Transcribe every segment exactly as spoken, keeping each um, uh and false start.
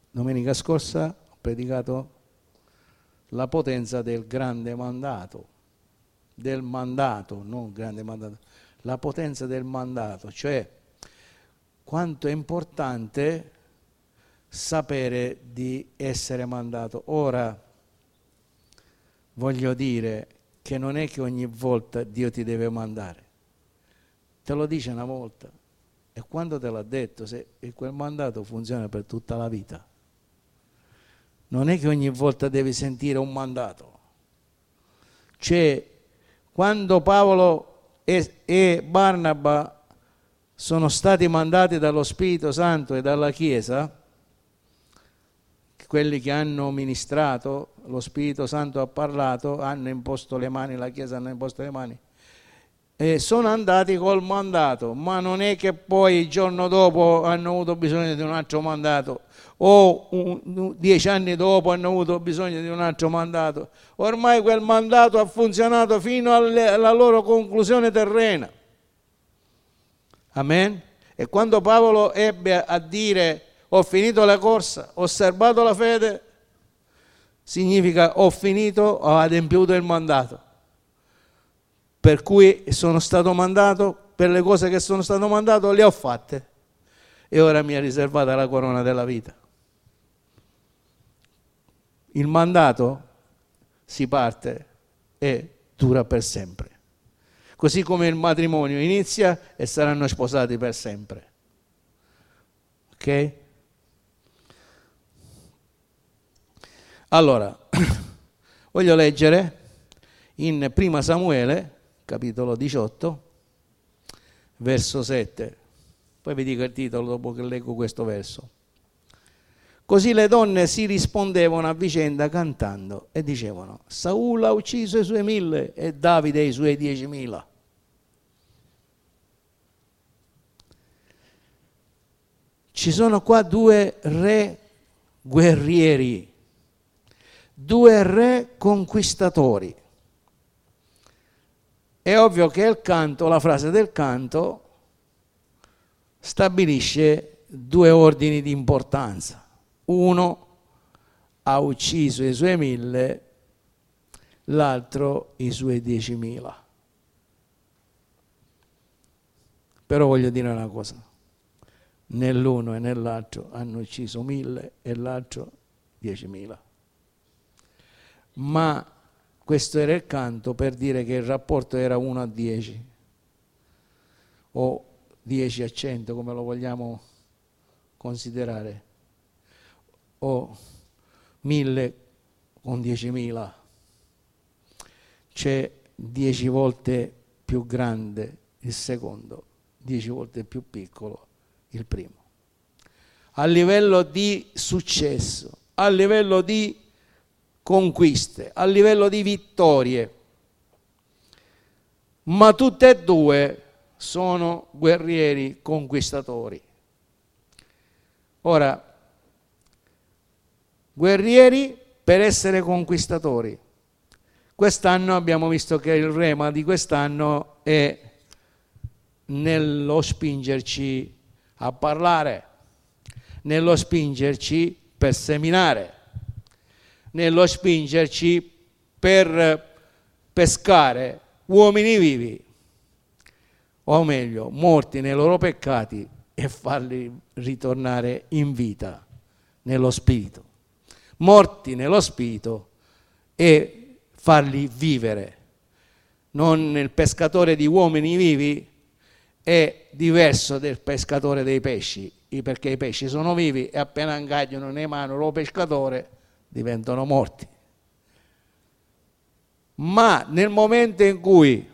domenica scorsa ho predicato la potenza del grande mandato, del mandato, non grande mandato, la potenza del mandato, cioè quanto è importante sapere di essere mandato. Ora, voglio dire che non è che ogni volta Dio ti deve mandare, te lo dice una volta e quando te l'ha detto, se quel mandato funziona per tutta la vita. Non è che ogni volta devi sentire un mandato. Cioè, quando Paolo e, e Barnaba sono stati mandati dallo Spirito Santo e dalla Chiesa, quelli che hanno ministrato, lo Spirito Santo ha parlato, hanno imposto le mani, la Chiesa hanno imposto le mani, e sono andati col mandato, ma non è che poi il giorno dopo hanno avuto bisogno di un altro mandato, o un, dieci anni dopo hanno avuto bisogno di un altro mandato. Ormai quel mandato ha funzionato fino alle, alla loro conclusione terrena. Amen? E quando Paolo ebbe a dire ho finito la corsa, ho serbato la fede, significa ho finito, ho adempiuto il mandato. Per cui sono stato mandato, per le cose che sono stato mandato le ho fatte e ora mi è riservata la corona della vita. Il mandato si parte e dura per sempre. Così come il matrimonio inizia e saranno sposati per sempre. Ok? Allora, voglio leggere in Prima Samuele, capitolo diciotto, verso sette. Poi vi dico il titolo dopo che leggo questo verso. Così le donne si rispondevano a vicenda cantando e dicevano: Saul ha ucciso i suoi mille e Davide i suoi diecimila. Ci sono qua due re guerrieri, due re conquistatori. È ovvio che il canto, la frase del canto, stabilisce due ordini di importanza. Uno ha ucciso i suoi mille, l'altro i suoi diecimila. Però voglio dire una cosa, nell'uno e nell'altro hanno ucciso mille e l'altro diecimila. Ma questo era il canto per dire che il rapporto era uno a dieci o dieci a cento, come lo vogliamo considerare, o mille con diecimila. C'è dieci volte più grande il secondo, dieci volte più piccolo il primo. A livello di successo, a livello di conquiste, a livello di vittorie, ma tutte e due sono guerrieri conquistatori. Ora, guerrieri per essere conquistatori. Quest'anno abbiamo visto che il rema di quest'anno è nello spingerci a parlare, nello spingerci per seminare, nello spingerci per pescare uomini vivi, o meglio, morti nei loro peccati, e farli ritornare in vita nello spirito. Morti nello spirito e farli vivere. Non il pescatore di uomini vivi è diverso del pescatore dei pesci, perché i pesci sono vivi e appena ingagliano nei mani lo pescatore diventano morti. Ma nel momento in cui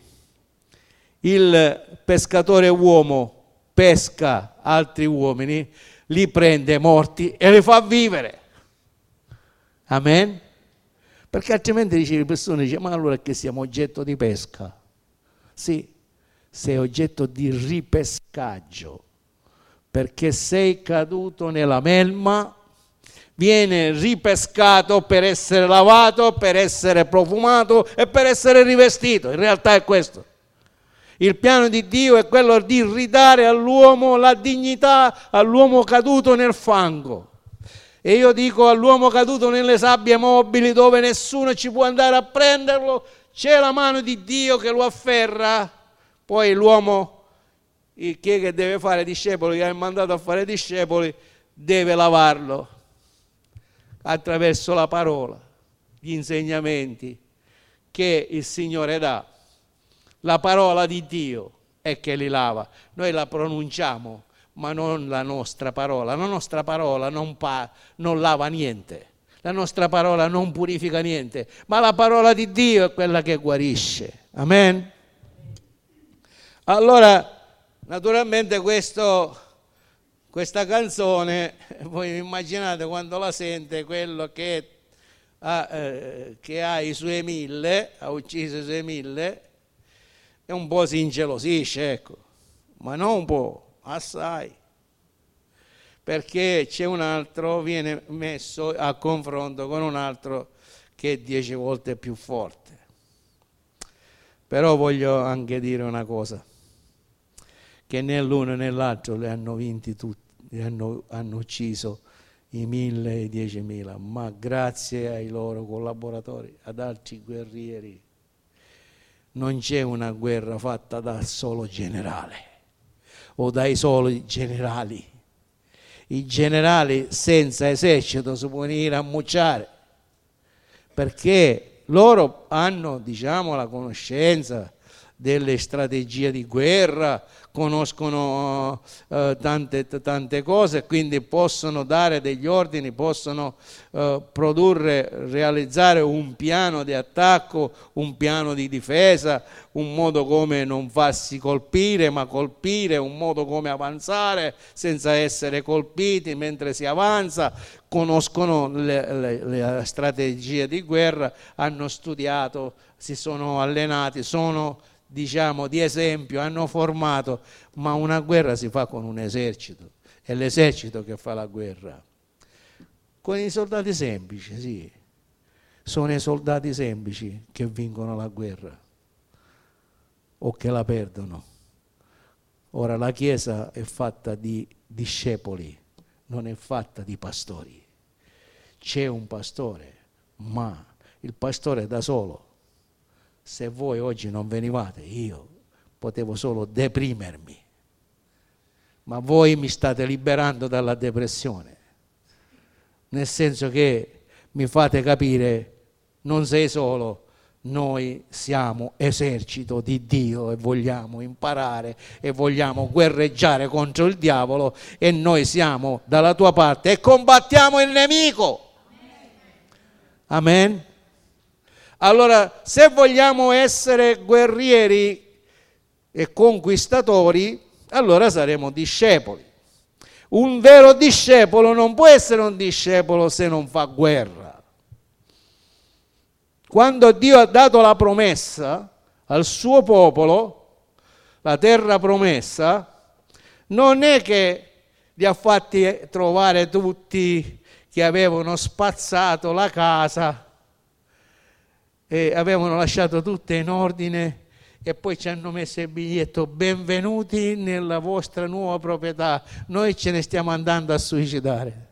il pescatore uomo pesca altri uomini, li prende morti e li fa vivere. Amen? Perché altrimenti dice, le persone dicono, ma allora è che siamo oggetto di pesca? Sì, sei oggetto di ripescaggio, perché sei caduto nella melma, viene ripescato per essere lavato, per essere profumato e per essere rivestito. In realtà è questo. Il piano di Dio è quello di ridare all'uomo la dignità, all'uomo caduto nel fango. E io dico all'uomo caduto nelle sabbie mobili dove nessuno ci può andare a prenderlo, c'è la mano di Dio che lo afferra. Poi l'uomo, chi è che deve fare discepoli, che ha mandato a fare discepoli, deve lavarlo attraverso la parola, gli insegnamenti che il Signore dà. La parola di Dio è che li lava. Noi la pronunciamo, ma non la nostra parola. La nostra parola non, pa- non lava niente. La nostra parola non purifica niente, ma la parola di Dio è quella che guarisce. Amen? Allora, naturalmente questo, questa canzone, voi immaginate quando la sente quello che ha, eh, che ha i suoi mille, ha ucciso i suoi mille, e un po' si ingelosisce, ecco, ma non un po', assai. Perché c'è un altro, viene messo a confronto con un altro che è dieci volte più forte. Però voglio anche dire una cosa, che né l'uno né l'altro li hanno vinti tutti, li hanno, hanno ucciso i mille e i diecimila, ma grazie ai loro collaboratori, ad altri guerrieri. Non c'è una guerra fatta dal solo generale o dai soli generali. I generali senza esercito si possono venire a mucciare, perché loro hanno, diciamo, la conoscenza delle strategie di guerra, conoscono eh, tante, tante cose, quindi possono dare degli ordini, possono eh, produrre, realizzare un piano di attacco, un piano di difesa, un modo come non farsi colpire, ma colpire, un modo come avanzare senza essere colpiti mentre si avanza. Conoscono le, le, le strategie di guerra, hanno studiato, si sono allenati, sono, diciamo, di esempio, hanno formato, ma una guerra si fa con un esercito, è l'esercito che fa la guerra. Con i soldati semplici, sì, sono i soldati semplici che vincono la guerra o che la perdono. Ora la Chiesa è fatta di discepoli, non è fatta di pastori. C'è un pastore, ma il pastore da solo, se voi oggi non venivate, io potevo solo deprimermi, ma voi mi state liberando dalla depressione, nel senso che mi fate capire, non sei solo, noi siamo esercito di Dio e vogliamo imparare e vogliamo guerreggiare contro il diavolo, e noi siamo dalla tua parte e combattiamo il nemico. Amen? Allora, se vogliamo essere guerrieri e conquistatori, allora saremo discepoli. Un vero discepolo non può essere un discepolo se non fa guerra. Quando Dio ha dato la promessa al suo popolo, la terra promessa, non è che li ha fatti trovare tutti che avevano spazzato la casa e avevano lasciato tutto in ordine e poi ci hanno messo il biglietto: benvenuti nella vostra nuova proprietà, noi ce ne stiamo andando a suicidare.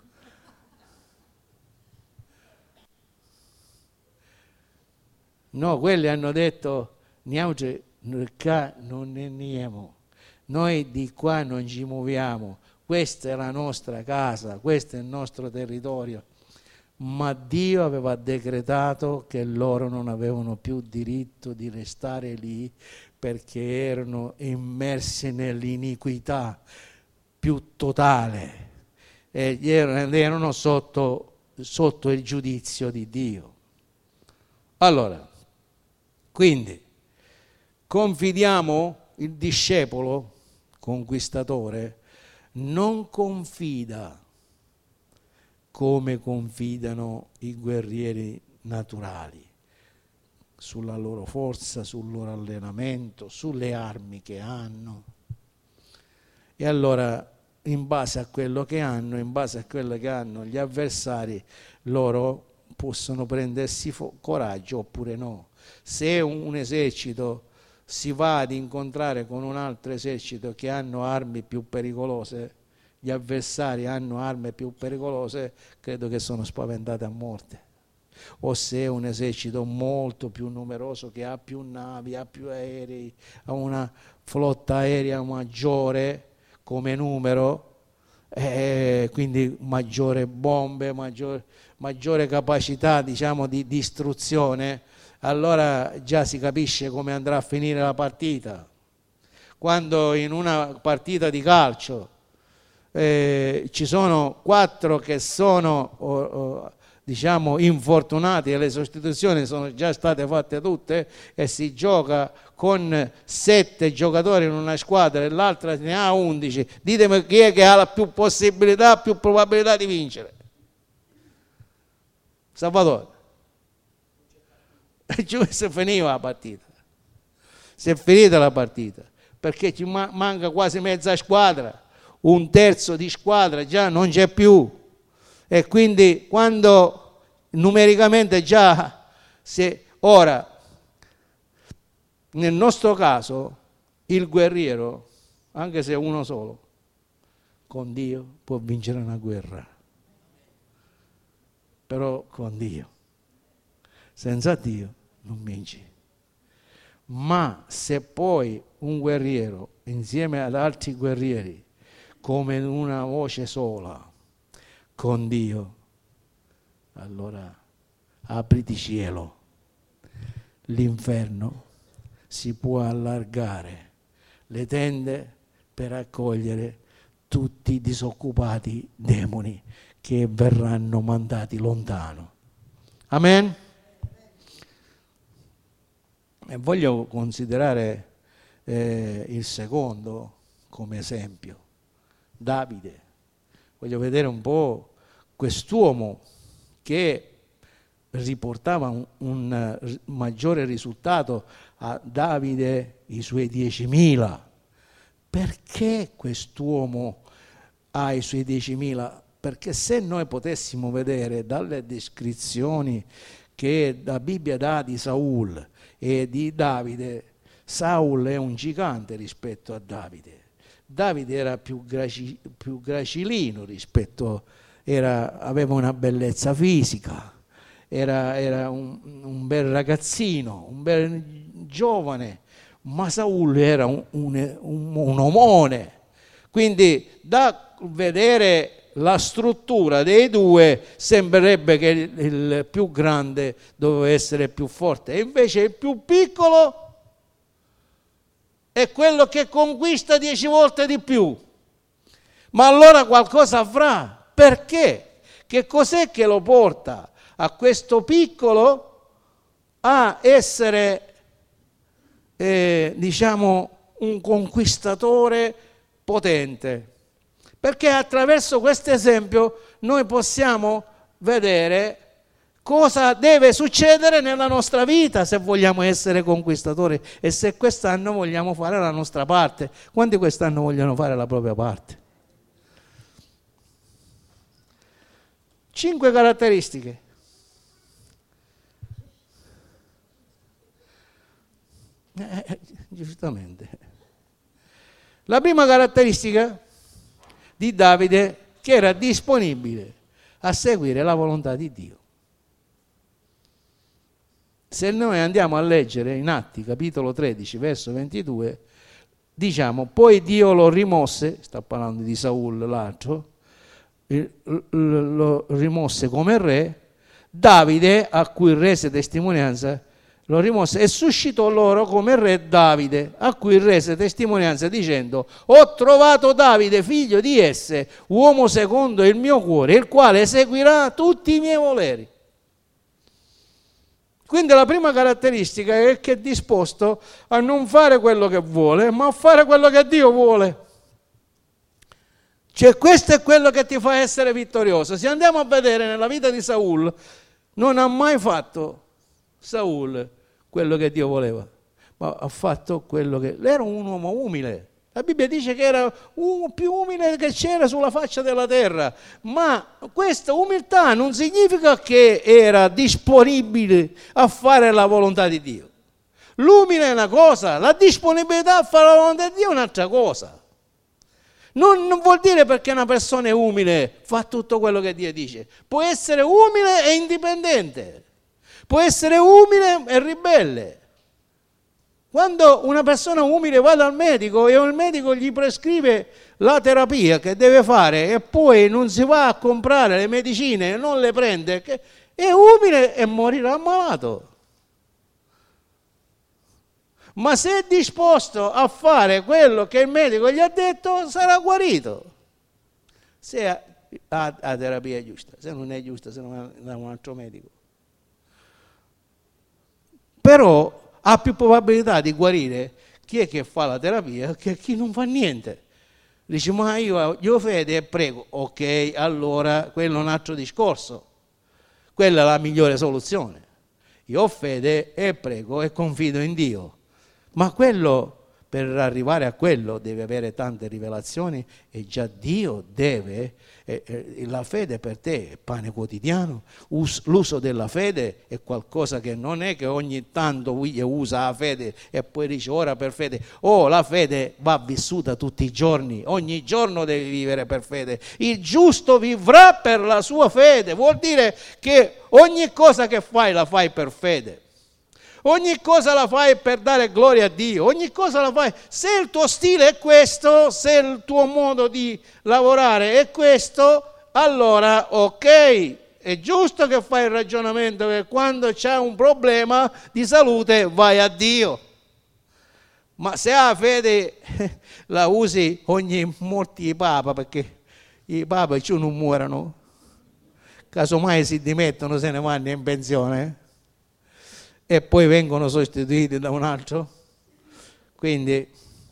No, quelli hanno detto: noi qua non ne andiamo, noi di qua non ci muoviamo, questa è la nostra casa, questo è il nostro territorio. Ma Dio aveva decretato che loro non avevano più diritto di restare lì, perché erano immersi nell'iniquità più totale e erano sotto, sotto il giudizio di Dio. Allora, quindi confidiamo, il discepolo conquistatore non confida come confidano i guerrieri naturali, sulla loro forza, sul loro allenamento, sulle armi che hanno. E allora, in base a quello che hanno, in base a quello che hanno gli avversari, loro possono prendersi fo- coraggio oppure no. Se un, un esercito si va ad incontrare con un altro esercito che hanno armi più pericolose, gli avversari hanno armi più pericolose, credo che sono spaventati a morte. O se è un esercito molto più numeroso, che ha più navi, ha più aerei, ha una flotta aerea maggiore come numero, eh, quindi maggiore bombe, maggiore, maggiore capacità, diciamo, di distruzione, allora già si capisce come andrà a finire la partita. Quando in una partita di calcio eh, ci sono quattro che sono oh, oh, diciamo infortunati e le sostituzioni sono già state fatte tutte e si gioca con sette giocatori in una squadra e l'altra ne ha undici, ditemi chi è che ha la più possibilità, più probabilità di vincere. Salvatore. E giù si finiva la partita, si è finita la partita, perché ci manca quasi mezza squadra, un terzo di squadra già non c'è più, e quindi quando numericamente già si, ora nel nostro caso il guerriero, anche se è uno solo, con Dio può vincere una guerra, però con Dio, senza Dio non vinci. Ma se poi un guerriero insieme ad altri guerrieri, come una voce sola, con Dio, allora apriti cielo, l'inferno si può allargare, le tende per accogliere tutti i disoccupati demoni che verranno mandati lontano. Amen? E voglio considerare eh, il secondo come esempio, Davide. Voglio vedere un po' quest'uomo che riportava un, un maggiore risultato a Davide, i suoi diecimila. Perché quest'uomo ha i suoi diecimila? Perché se noi potessimo vedere dalle descrizioni che la Bibbia dà di Saul e di Davide, Saul è un gigante rispetto a Davide. Davide era più, graci, più gracilino rispetto, era, aveva una bellezza fisica, era, era un, un bel ragazzino, un bel giovane, ma Saul era un, un, un, un omone. Quindi da vedere la struttura dei due sembrerebbe che il, il più grande doveva essere più forte, e invece il più piccolo è quello che conquista dieci volte di più. Ma allora qualcosa avrà. Perché? Che cos'è che lo porta a questo piccolo a essere, eh, diciamo, un conquistatore potente? Perché attraverso questo esempio noi possiamo vedere cosa deve succedere nella nostra vita se vogliamo essere conquistatori e se quest'anno vogliamo fare la nostra parte. Quanti quest'anno vogliono fare la propria parte? Cinque caratteristiche. Eh, giustamente. La prima caratteristica di Davide, che era disponibile a seguire la volontà di Dio. Se noi andiamo a leggere in Atti capitolo tredici verso ventidue, diciamo, poi Dio lo rimosse, sta parlando di Saul l'altro, lo rimosse come re, Davide, a cui rese testimonianza, lo rimosse e suscitò loro come re Davide, a cui rese testimonianza dicendo: ho trovato Davide figlio di Esse, uomo secondo il mio cuore, il quale eseguirà tutti i miei voleri. Quindi la prima caratteristica è che è disposto a non fare quello che vuole, ma a fare quello che Dio vuole. Cioè questo è quello che ti fa essere vittorioso. Se andiamo a vedere nella vita di Saul, non ha mai fatto Saul quello che Dio voleva, ma ha fatto quello che... Era un uomo umile. La Bibbia dice che era uno più umile che c'era sulla faccia della terra, ma questa umiltà non significa che era disponibile a fare la volontà di Dio. L'umile è una cosa, la disponibilità a fare la volontà di Dio è un'altra cosa. Non, non vuol dire perché una persona è umile fa tutto quello che Dio dice. Può essere umile e indipendente, può essere umile e ribelle. Quando una persona umile va dal medico e il medico gli prescrive la terapia che deve fare e poi non si va a comprare le medicine e non le prende, è umile e morirà ammalato. Ma se è disposto a fare quello che il medico gli ha detto, sarà guarito. Se ha la terapia giusta, se non è giusta, se non è da un altro medico. Però ha più probabilità di guarire chi è che fa la terapia che chi non fa niente. Dice, ma io, io fede e prego. Ok, allora quello è un altro discorso. Quella è la migliore soluzione. Io ho fede e prego e confido in Dio. Ma quello, per arrivare a quello, deve avere tante rivelazioni e già Dio deve, eh, eh, la fede per te è pane quotidiano, Us, l'uso della fede è qualcosa che non è che ogni tanto usa la fede e poi dice ora per fede. Oh, la fede va vissuta tutti i giorni, ogni giorno devi vivere per fede. Il giusto vivrà per la sua fede, vuol dire che ogni cosa che fai la fai per fede. Ogni cosa la fai per dare gloria a Dio, ogni cosa la fai. Se il tuo stile è questo, se il tuo modo di lavorare è questo, allora ok, è giusto che fai il ragionamento che quando c'è un problema di salute vai a Dio. Ma se la fede la usi ogni morte di papa, perché i papa ci non muoiono, casomai si dimettono, se ne vanno in pensione, e poi vengono sostituiti da un altro, quindi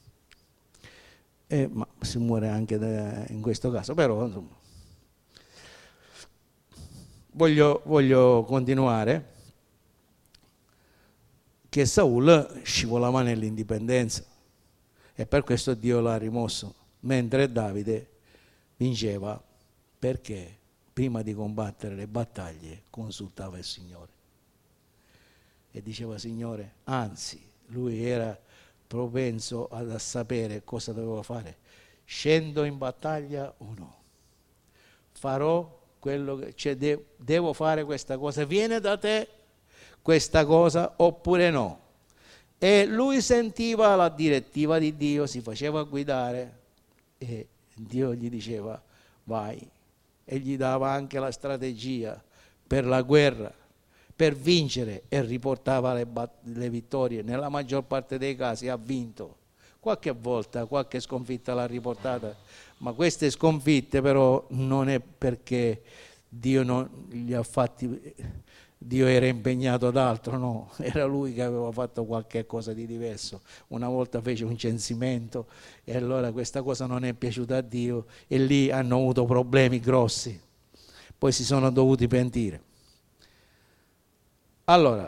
eh, ma si muore anche da, in questo caso, però insomma. Voglio, voglio continuare, che Saul scivolava nell'indipendenza e per questo Dio l'ha rimosso, mentre Davide vinceva perché prima di combattere le battaglie consultava il Signore. E diceva Signore, anzi, lui era propenso a sapere cosa doveva fare. Scendo in battaglia o no? Farò quello che, cioè de, devo fare questa cosa, viene da te questa cosa oppure no? E lui sentiva la direttiva di Dio, si faceva guidare e Dio gli diceva vai, e gli dava anche la strategia per la guerra, per vincere, e riportava le, le vittorie. Nella maggior parte dei casi ha vinto. Qualche volta, qualche sconfitta l'ha riportata, ma queste sconfitte però non è perché Dio non gli ha fatti, Dio era impegnato ad altro, no, era lui che aveva fatto qualche cosa di diverso. Una volta fece un censimento e allora questa cosa non è piaciuta a Dio e lì hanno avuto problemi grossi, poi si sono dovuti pentire. Allora,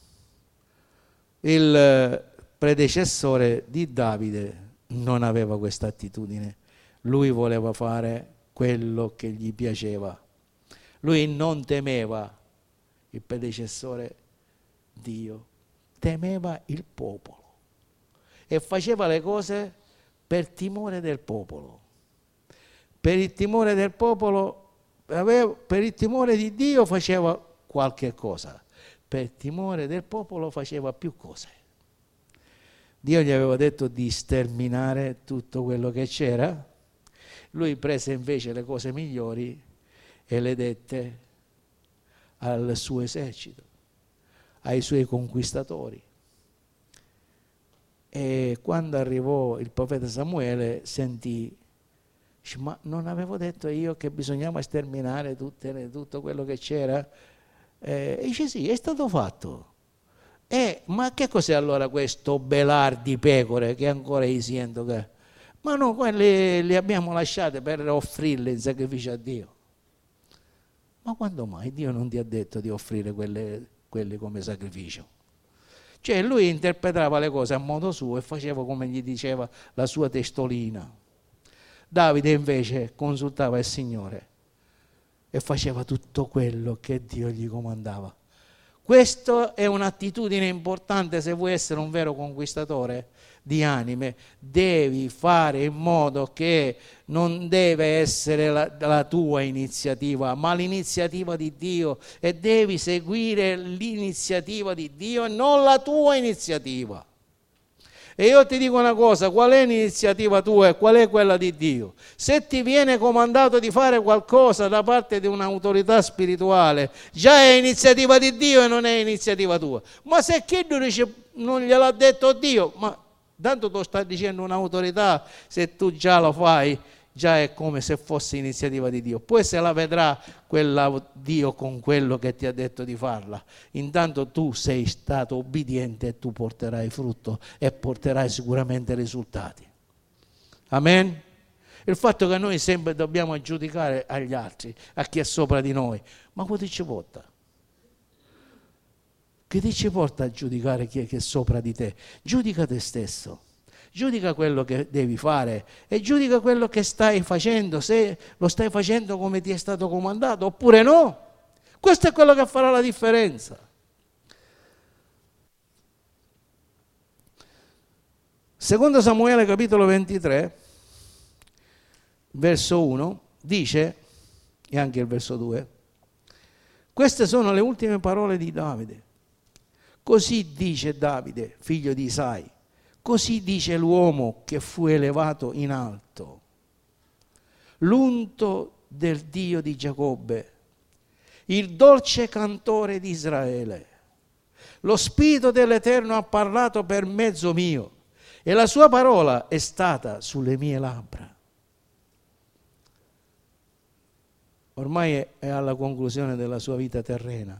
il predecessore di Davide non aveva questa attitudine, lui voleva fare quello che gli piaceva, lui non temeva il predecessore Dio, temeva il popolo e faceva le cose per timore del popolo, per il timore del popolo, per il timore di Dio faceva qualche cosa, per timore del popolo faceva più cose. Dio gli aveva detto di sterminare tutto quello che c'era, lui prese invece le cose migliori e le dette al suo esercito, ai suoi conquistatori. E quando arrivò il profeta Samuele sentì, ma non avevo detto io che bisognava sterminare tutte, tutto quello che c'era? Eh, e dice sì, è stato fatto. Eh, ma che cos'è allora questo belar di pecore che ancora io sento che... Ma no, quelli li abbiamo lasciati per offrirle in sacrificio a Dio. Ma quando mai Dio non ti ha detto di offrire quelle, quelli come sacrificio? Cioè lui interpretava le cose a modo suo e faceva come gli diceva la sua testolina. Davide invece consultava il Signore e faceva tutto quello che Dio gli comandava. Questa è un'attitudine importante se vuoi essere un vero conquistatore di anime. Devi fare in modo che non deve essere la, la tua iniziativa, ma l'iniziativa di Dio, e devi seguire l'iniziativa di Dio e non la tua iniziativa. E io ti dico una cosa: qual è l'iniziativa tua e qual è quella di Dio? Se ti viene comandato di fare qualcosa da parte di un'autorità spirituale, già è iniziativa di Dio e non è iniziativa tua. Ma se chi dice non gliel'ha detto Dio, ma tanto tu stai dicendo un'autorità, se tu già lo fai, già è come se fosse iniziativa di Dio. Poi se la vedrà quella Dio con quello che ti ha detto di farla. Intanto tu sei stato obbediente e tu porterai frutto e porterai sicuramente risultati. Amen? Il fatto che noi sempre dobbiamo giudicare agli altri, a chi è sopra di noi, ma cosa ci porta? Che ti ci porta a giudicare chi è che è sopra di te? Giudica te stesso. Giudica quello che devi fare e giudica quello che stai facendo, se lo stai facendo come ti è stato comandato oppure no. Questo è quello che farà la differenza. Secondo Samuele capitolo ventitré, verso uno, dice, e anche il verso due, queste sono le ultime parole di Davide. Così dice Davide, figlio di Isai. Così dice l'uomo che fu elevato in alto, l'unto del Dio di Giacobbe, il dolce cantore di Israele. Lo Spirito dell'Eterno ha parlato per mezzo mio e la sua parola è stata sulle mie labbra. Ormai è alla conclusione della sua vita terrena.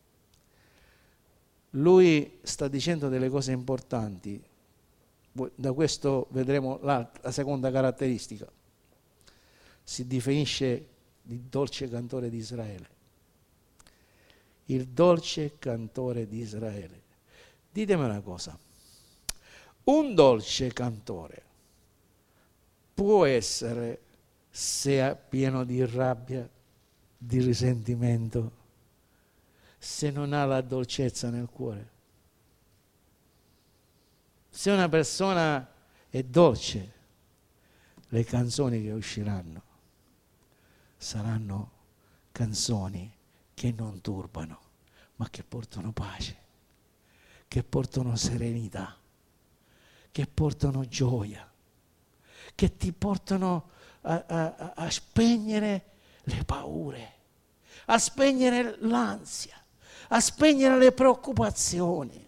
Lui sta dicendo delle cose importanti. Da questo vedremo la, la seconda caratteristica. Si definisce il dolce cantore di Israele. Il dolce cantore di Israele. Ditemi una cosa. Un dolce cantore può essere, se è pieno di rabbia, di risentimento, se non ha la dolcezza nel cuore? Se una persona è dolce, le canzoni che usciranno saranno canzoni che non turbano, ma che portano pace, che portano serenità, che portano gioia, che ti portano a, a, a spegnere le paure, a spegnere l'ansia, a spegnere le preoccupazioni.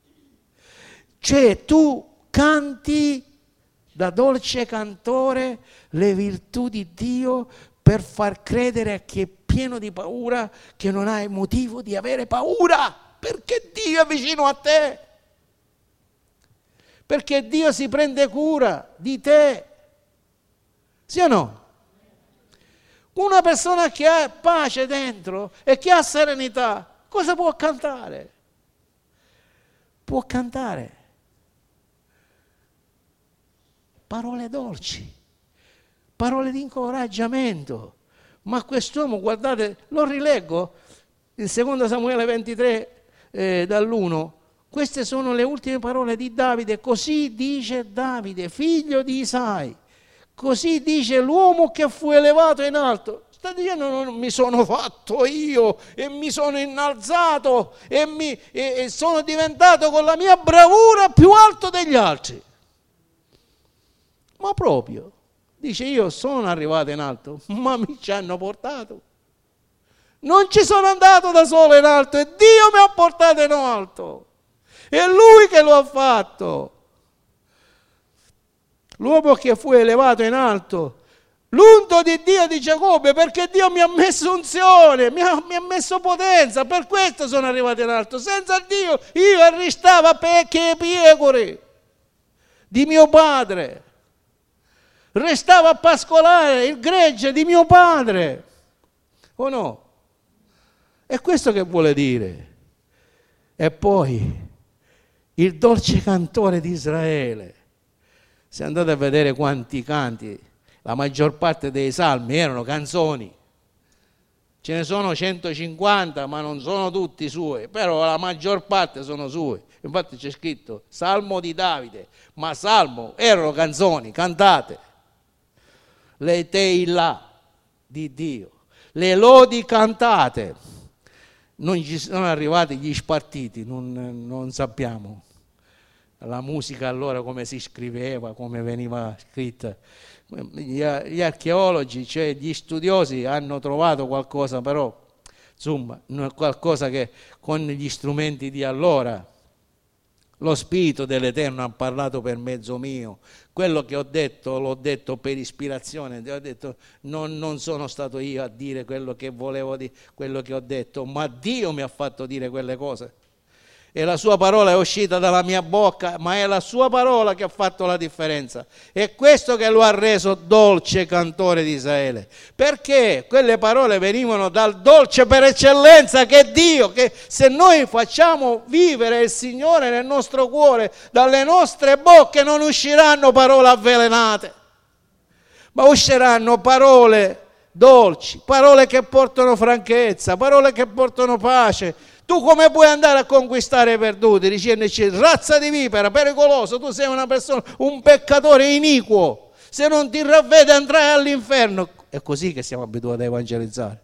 Cioè tu canti da dolce cantore le virtù di Dio per far credere a chi è pieno di paura che non hai motivo di avere paura, perché Dio è vicino a te, perché Dio si prende cura di te, sì o no? Una persona che ha pace dentro e che ha serenità, cosa può cantare? Può cantare parole dolci, parole di incoraggiamento. Ma quest'uomo, guardate, lo rileggo, il secondo Samuele ventitré, eh, dall'uno, queste sono le ultime parole di Davide, così dice Davide, figlio di Isai, così dice l'uomo che fu elevato in alto. Sta dicendo non mi sono fatto io e mi sono innalzato e, mi, e, e sono diventato con la mia bravura più alto degli altri. Ma proprio, dice io sono arrivato in alto, ma mi ci hanno portato. Non ci sono andato da solo in alto, e Dio mi ha portato in alto. È Lui che lo ha fatto. L'uomo che fu elevato in alto, l'unto di Dio di Giacobbe, perché Dio mi ha messo unzione, mi ha, mi ha messo potenza, per questo sono arrivato in alto. Senza Dio io arrestavo a pecche e pecore di mio padre. Restava a pascolare il gregge di mio padre, o no? È questo che vuole dire. E poi il dolce cantore di Israele. Se andate a vedere quanti canti, la maggior parte dei salmi erano canzoni. Ce ne sono centocinquanta, ma non sono tutti suoi, però la maggior parte sono suoi. Infatti c'è scritto Salmo di Davide, ma Salmo erano canzoni cantate, le teilà di Dio, le lodi cantate. Non ci sono arrivati gli spartiti, non, non sappiamo la musica allora come si scriveva, come veniva scritta. Gli, gli archeologi, cioè gli studiosi, hanno trovato qualcosa, però insomma non è qualcosa che con gli strumenti di allora. Lo Spirito dell'Eterno ha parlato per mezzo mio. Quello che ho detto l'ho detto per ispirazione. Ho detto non, non sono stato io a dire quello che volevo dire, quello che ho detto, ma Dio mi ha fatto dire quelle cose. E la sua parola è uscita dalla mia bocca, ma è la sua parola che ha fatto la differenza. È questo che lo ha reso dolce cantore di Israele, perché quelle parole venivano dal dolce per eccellenza che è Dio, che se noi facciamo vivere il Signore nel nostro cuore, dalle nostre bocche non usciranno parole avvelenate, ma usciranno parole dolci, parole che portano franchezza, parole che portano pace. Tu come puoi andare a conquistare i perduti dicendoci razza di vipera, pericoloso, tu sei una persona, un peccatore iniquo, se non ti ravvede andrai all'inferno. È così che siamo abituati a evangelizzare.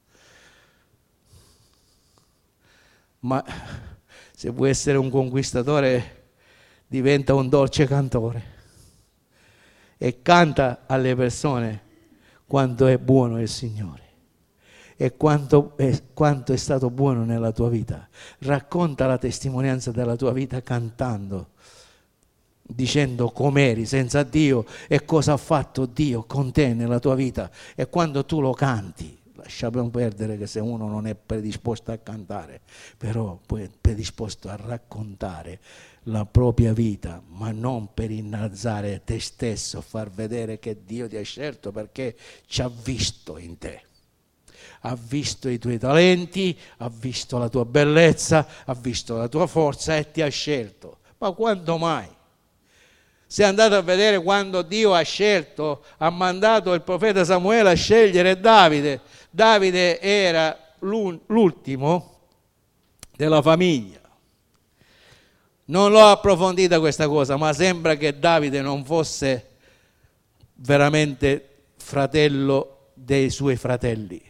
Ma se vuoi essere un conquistatore, diventa un dolce cantore e canta alle persone quanto è buono il Signore e quanto è, quanto è stato buono nella tua vita. Racconta la testimonianza della tua vita cantando, dicendo com'eri senza Dio e cosa ha fatto Dio con te nella tua vita. E quando tu lo canti, lasciamo perdere che se uno non è predisposto a cantare, però poi è predisposto a raccontare la propria vita, ma non per innalzare te stesso, far vedere che Dio ti ha scelto perché ci ha visto in te. Ha visto i tuoi talenti, ha visto la tua bellezza, ha visto la tua forza e ti ha scelto. Ma quando mai? Se andate a vedere quando Dio ha scelto, ha mandato il profeta Samuele a scegliere Davide. Davide era l'ultimo della famiglia. Non l'ho approfondita questa cosa, ma sembra che Davide non fosse veramente fratello dei suoi fratelli.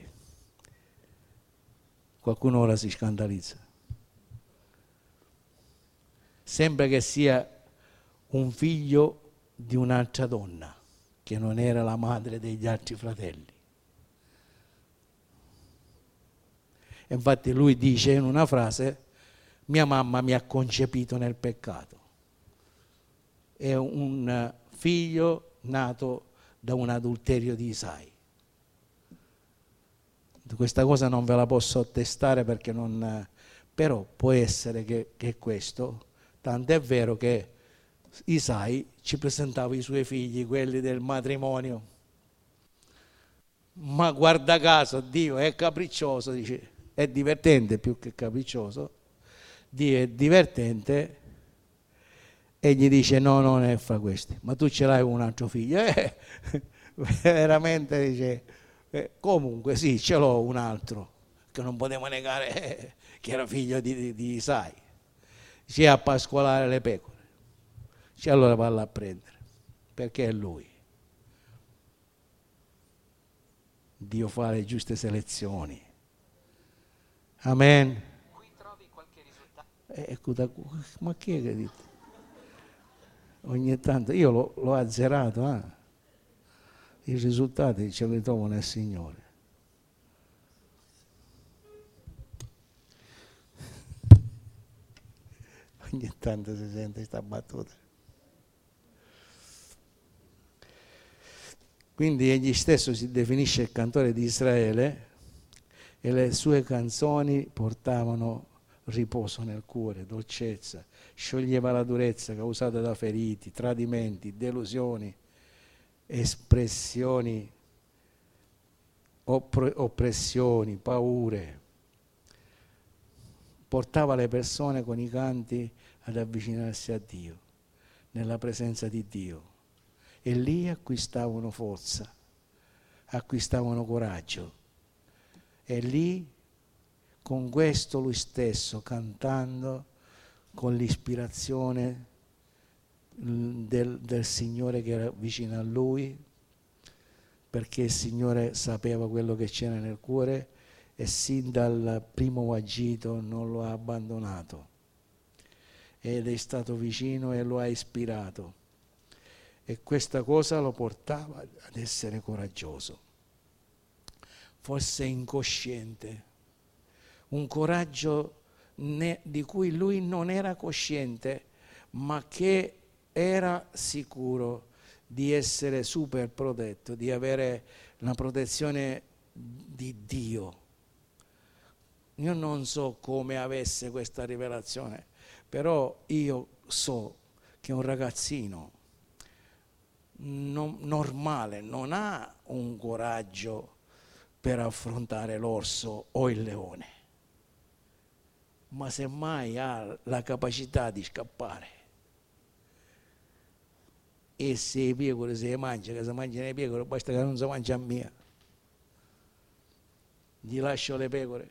Qualcuno ora si scandalizza. Sembra che sia un figlio di un'altra donna, che non era la madre degli altri fratelli. Infatti lui dice in una frase, mia mamma mi ha concepito nel peccato. È un figlio nato da un adulterio di Isai. Questa cosa non ve la posso attestare perché non... però può essere che, che questo, tanto è vero che Isai ci presentava i suoi figli, quelli del matrimonio. Ma guarda caso, Dio è capriccioso, dice, è divertente più che capriccioso, Dio è divertente e gli dice no, non è fra questi, ma tu ce l'hai un altro figlio. Eh, veramente dice, eh, comunque sì, ce l'ho un altro, che non potevo negare eh, che era figlio di, di, di Isai. C'è a pascolare le pecore. C'è allora valla a prendere, perché è lui. Dio fa le giuste selezioni. Amen. Qui trovi qualche risultato. Eh, ma chi è che dite? Ogni tanto, io l'ho, l'ho azzerato, eh. I risultati ce li trovo nel Signore. Ogni tanto si sente questa battuta. Quindi egli stesso si definisce il cantore di Israele e le sue canzoni portavano riposo nel cuore, dolcezza, scioglieva la durezza causata da feriti, tradimenti, delusioni, espressioni, opp- oppressioni, paure. Portava le persone con i canti ad avvicinarsi a Dio, nella presenza di Dio. E lì acquistavano forza, acquistavano coraggio E lì, con questo lui stesso, cantando, con l'ispirazione del, del Signore che era vicino a lui, perché il Signore sapeva quello che c'era nel cuore e sin dal primo agito non lo ha abbandonato ed è stato vicino e lo ha ispirato, e questa cosa lo portava ad essere coraggioso, forse incosciente, un coraggio ne, di cui lui non era cosciente, ma che era sicuro di essere super protetto, di avere la protezione di Dio. Io non so come avesse questa rivelazione, però io so che un ragazzino non, normale non ha un coraggio per affrontare l'orso o il leone, ma semmai ha la capacità di scappare. E se i pecore si mangia, che si mangiano le pecore, basta che non si mangia a mia. Gli lascio le pecore,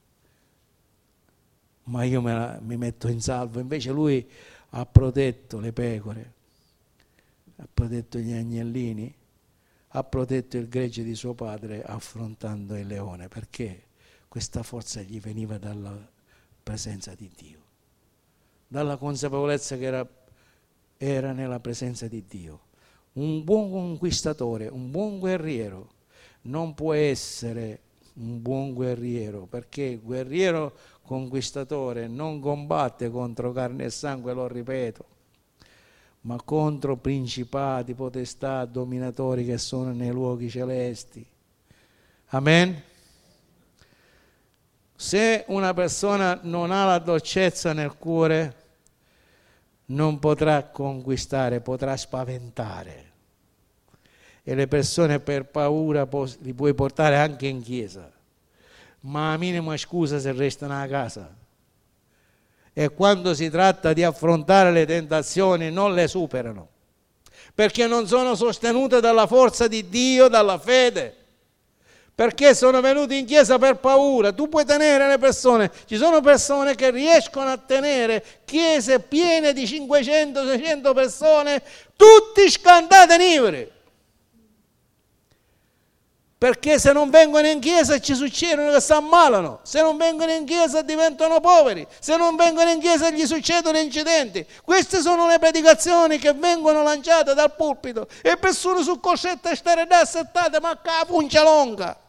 ma io me la, mi metto in salvo. Invece lui ha protetto le pecore, ha protetto gli agnellini, ha protetto il gregge di suo padre affrontando il leone, perché questa forza gli veniva dalla presenza di Dio, dalla consapevolezza che era, era nella presenza di Dio. Un buon conquistatore, un buon guerriero non può essere un buon guerriero, perché il guerriero conquistatore non combatte contro carne e sangue, lo ripeto, ma contro principati, potestà, dominatori che sono nei luoghi celesti. Amen? Se una persona non ha la dolcezza nel cuore, non potrà conquistare, potrà spaventare. E le persone per paura li puoi portare anche in chiesa, ma a minima scusa se restano a casa. E quando si tratta di affrontare le tentazioni non le superano, perché non sono sostenute dalla forza di Dio, dalla fede, perché sono venuti in chiesa per paura. Tu puoi tenere le persone, ci sono persone che riescono a tenere chiese piene di cinquecento seicento persone, tutti scandati niveri, perché se non vengono in chiesa ci succedono che si ammalano, se non vengono in chiesa diventano poveri, se non vengono in chiesa gli succedono incidenti. Queste sono le predicazioni che vengono lanciate dal pulpito e persone su coscette stare da settate, ma che puncia longa.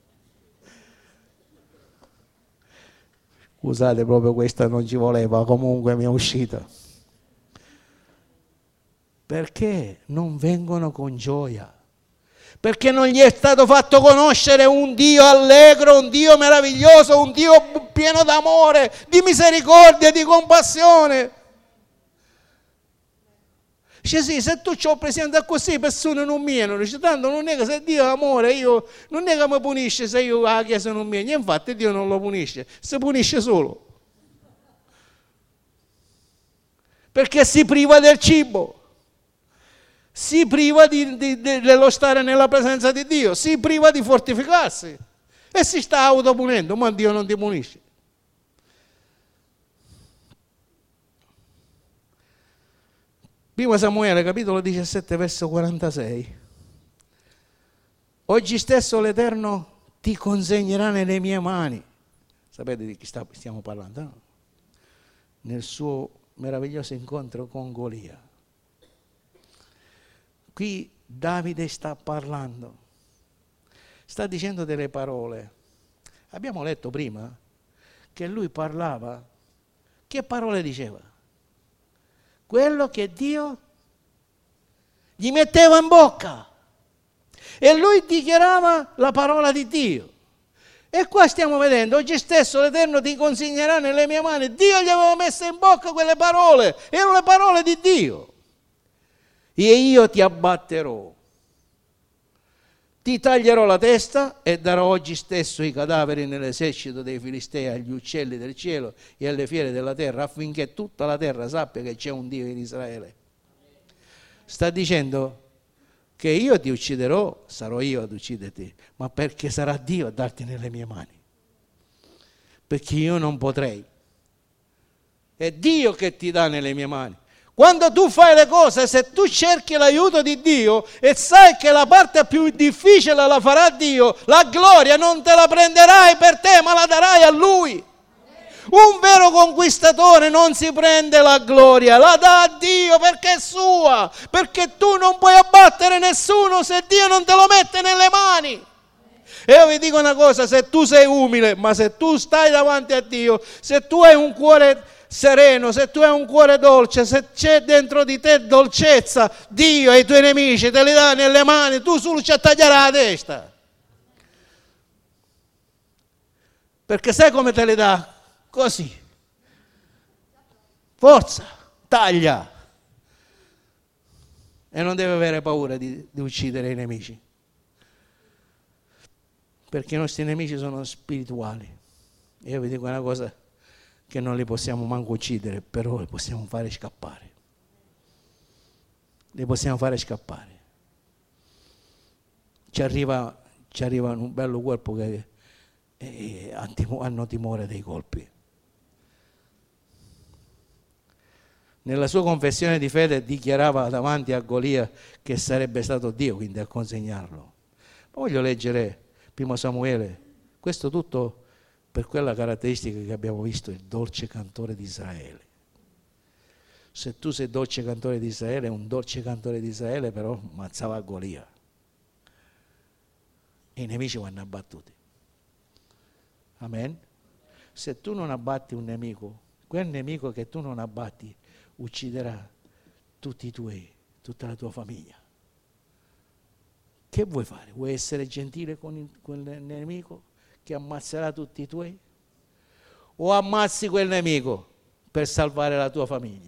Scusate, proprio questa non ci voleva, comunque mi è uscita. Perché non vengono con gioia? Perché non gli è stato fatto conoscere un Dio allegro, un Dio meraviglioso, un Dio pieno d'amore, di misericordia, di compassione. Dice sì, se tu ci presenti così, persone non mienono. Dice tanto non è che se Dio è amore, io, non è che mi punisce se io alla chiesa non mieno. Infatti Dio non lo punisce, si punisce solo. Perché si priva del cibo. Si priva di, di, di, dello stare nella presenza di Dio, si priva di fortificarsi e si sta autopunendo, ma Dio non ti punisce. Primo Samuele, capitolo diciassette, verso quarantasei. Oggi stesso l'Eterno ti consegnerà nelle mie mani. Sapete di chi sta, stiamo parlando? No? Nel suo meraviglioso incontro con Golia. Qui Davide sta parlando, sta dicendo delle parole. Abbiamo letto prima che lui parlava. Che parole diceva? Quello che Dio gli metteva in bocca. E lui dichiarava la parola di Dio. E qua stiamo vedendo, oggi stesso l'Eterno ti consegnerà nelle mie mani. Dio gli aveva messo in bocca quelle parole, erano le parole di Dio. E io ti abbatterò, ti taglierò la testa e darò oggi stesso i cadaveri nell'esercito dei Filistei agli uccelli del cielo e alle fiere della terra, affinché tutta la terra sappia che c'è un Dio in Israele. Sta dicendo, che io ti ucciderò, sarò io ad ucciderti, ma perché sarà Dio a darti nelle mie mani. Perché io non potrei. È Dio che ti dà nelle mie mani. Quando tu fai le cose, se tu cerchi l'aiuto di Dio e sai che la parte più difficile la farà Dio, la gloria non te la prenderai per te, ma la darai a Lui. Un vero conquistatore non si prende la gloria, la dà a Dio perché è sua, perché tu non puoi abbattere nessuno se Dio non te lo mette nelle mani. E io vi dico una cosa, se tu sei umile, ma se tu stai davanti a Dio, se tu hai un cuore sereno, se tu hai un cuore dolce, se c'è dentro di te dolcezza, Dio e i tuoi nemici te li dà nelle mani, tu solo ci taglierai la testa. Perché sai come te li dà? Così. Forza, taglia. E non deve avere paura di, di uccidere i nemici. Perché i nostri nemici sono spirituali. E io vi dico una cosa, che non li possiamo manco uccidere, però li possiamo fare scappare. Li possiamo fare scappare. Ci arriva, ci arriva un bello corpo che eh, hanno timore dei colpi. Nella sua confessione di fede dichiarava davanti a Golia che sarebbe stato Dio quindi a consegnarlo. Ma voglio leggere Primo Samuele, questo tutto per quella caratteristica che abbiamo visto, il dolce cantore di Israele. Se tu sei dolce cantore di Israele, un dolce cantore di Israele però ammazzava Golia. E i nemici vanno abbattuti. Amen? Se tu non abbatti un nemico, quel nemico che tu non abbatti ucciderà tutti i tuoi, tutta la tua famiglia. Che vuoi fare? Vuoi essere gentile con il, quel nemico che ammazzerà tutti i tuoi? O ammazzi quel nemico per salvare la tua famiglia?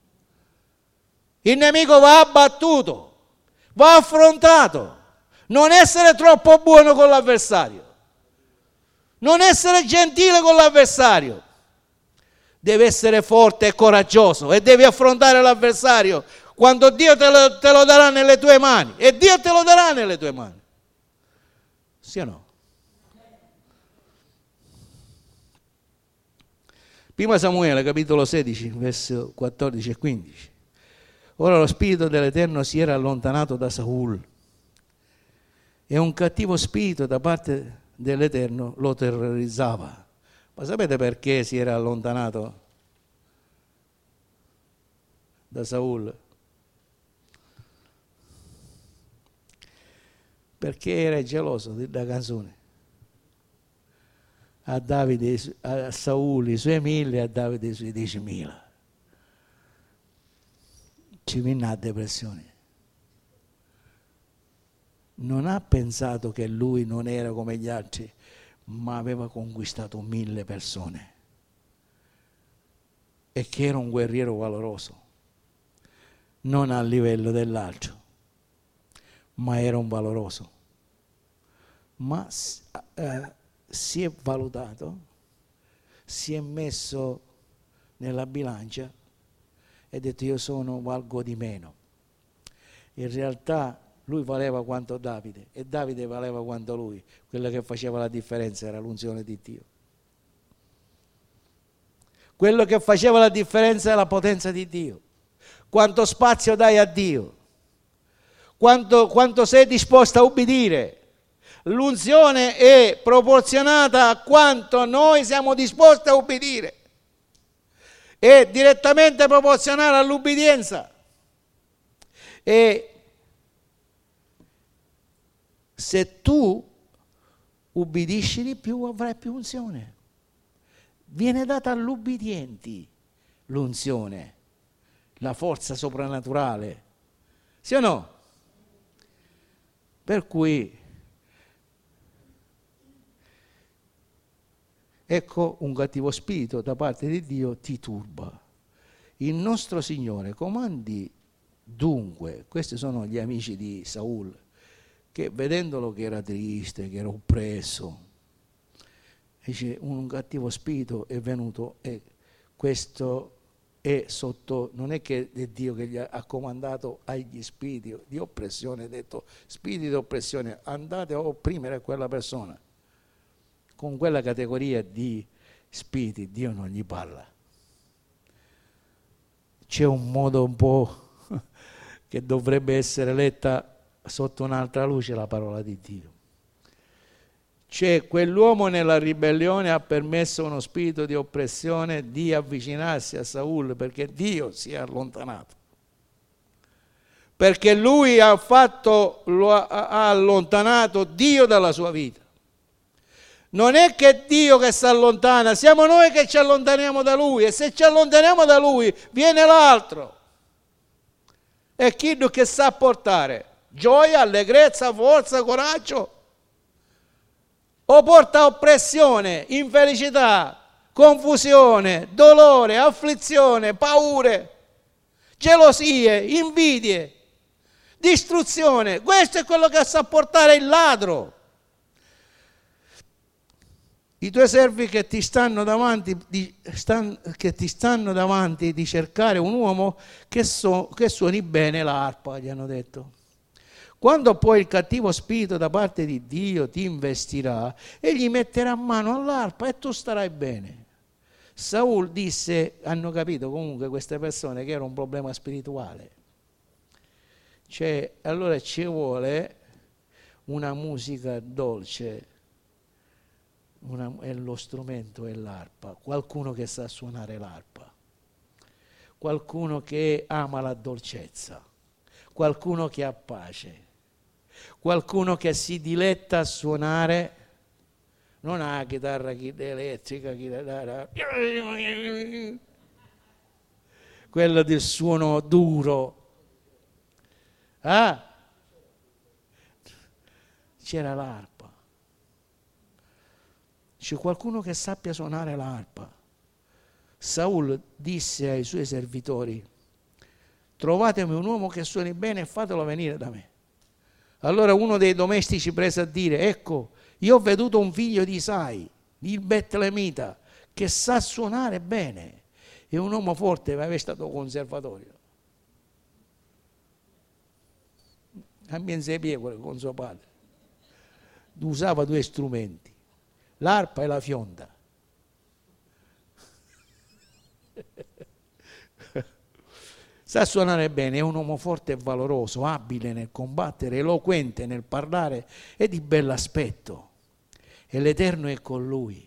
Il nemico va abbattuto, va affrontato. Non essere troppo buono con l'avversario. Non essere gentile con l'avversario. Devi essere forte e coraggioso e devi affrontare l'avversario quando Dio te lo, te lo darà nelle tue mani. E Dio te lo darà nelle tue mani. Sì o no? Primo Samuele, capitolo sedici, verso quattordici e quindici. Ora lo spirito dell'Eterno si era allontanato da Saul e un cattivo spirito da parte dell'Eterno lo terrorizzava. Ma sapete perché si era allontanato da Saul? Perché era geloso della canzone. A Davide, a Saul i suoi mille, a Davide i suoi diecimila. Ci venne la depressione. Non ha pensato che lui non era come gli altri, ma aveva conquistato mille persone e che era un guerriero valoroso, non a livello dell'altro, ma era un valoroso. Ma eh, si è valutato, si è messo nella bilancia e ha detto io sono, valgo di meno. In realtà lui valeva quanto Davide e Davide valeva quanto lui. Quello che faceva la differenza era l'unzione di Dio. Quello che faceva la differenza è la potenza di Dio. Quanto spazio dai a Dio. Quanto, quanto sei disposto a ubbidire. L'unzione è proporzionata a quanto noi siamo disposti a ubbidire. È direttamente proporzionale all'ubbidienza. E se tu ubbidisci di più avrai più unzione. Viene data all'ubbidienti l'unzione, la forza soprannaturale. Sì o no? Per cui ecco un cattivo spirito da parte di Dio ti turba. Il nostro Signore comandi dunque, questi sono gli amici di Saul, che vedendolo che era triste, che era oppresso, dice un cattivo spirito è venuto e questo è sotto, non è che è Dio che gli ha, ha comandato agli spiriti di oppressione, ha detto spiriti di oppressione andate a opprimere quella persona. Con quella categoria di spiriti Dio non gli parla. C'è un modo un po' che dovrebbe essere letta sotto un'altra luce la parola di Dio. C'è quell'uomo nella ribellione ha permesso a uno spirito di oppressione di avvicinarsi a Saul perché Dio si è allontanato. Perché lui ha fatto, lo ha, ha allontanato Dio dalla sua vita. Non è che è Dio che si allontana, siamo noi che ci allontaniamo da Lui e se ci allontaniamo da Lui viene l'altro. E chi che sa portare? Gioia, allegrezza, forza, coraggio? O porta oppressione, infelicità, confusione, dolore, afflizione, paure, gelosie, invidie, distruzione? Questo è quello che sa portare il ladro. I tuoi servi che ti stanno davanti di, stan, che ti stanno davanti di cercare un uomo che, so, che suoni bene l'arpa, gli hanno detto. Quando poi il cattivo spirito da parte di Dio ti investirà, egli metterà mano all'arpa e tu starai bene. Saul disse, hanno capito comunque queste persone che era un problema spirituale. Cioè, allora ci vuole una musica dolce, una, e lo strumento è l'arpa, qualcuno che sa suonare l'arpa, qualcuno che ama la dolcezza, qualcuno che ha pace, qualcuno che si diletta a suonare, non ha chitarra elettrica, chitarra, quella del suono duro. Ah, c'era l'arpa. C'è qualcuno che sappia suonare l'arpa. Saul disse ai suoi servitori: trovatemi un uomo che suoni bene e fatelo venire da me. Allora uno dei domestici prese a dire: ecco, io ho veduto un figlio di Isai, il Betlemita, che sa suonare bene. È un uomo forte, ma è stato conservatorio. A mezze pecore con suo padre. Usava due strumenti, l'arpa e la fionda. Sa suonare bene, è un uomo forte e valoroso, abile nel combattere, eloquente nel parlare e di bell'aspetto. E l'Eterno è con lui.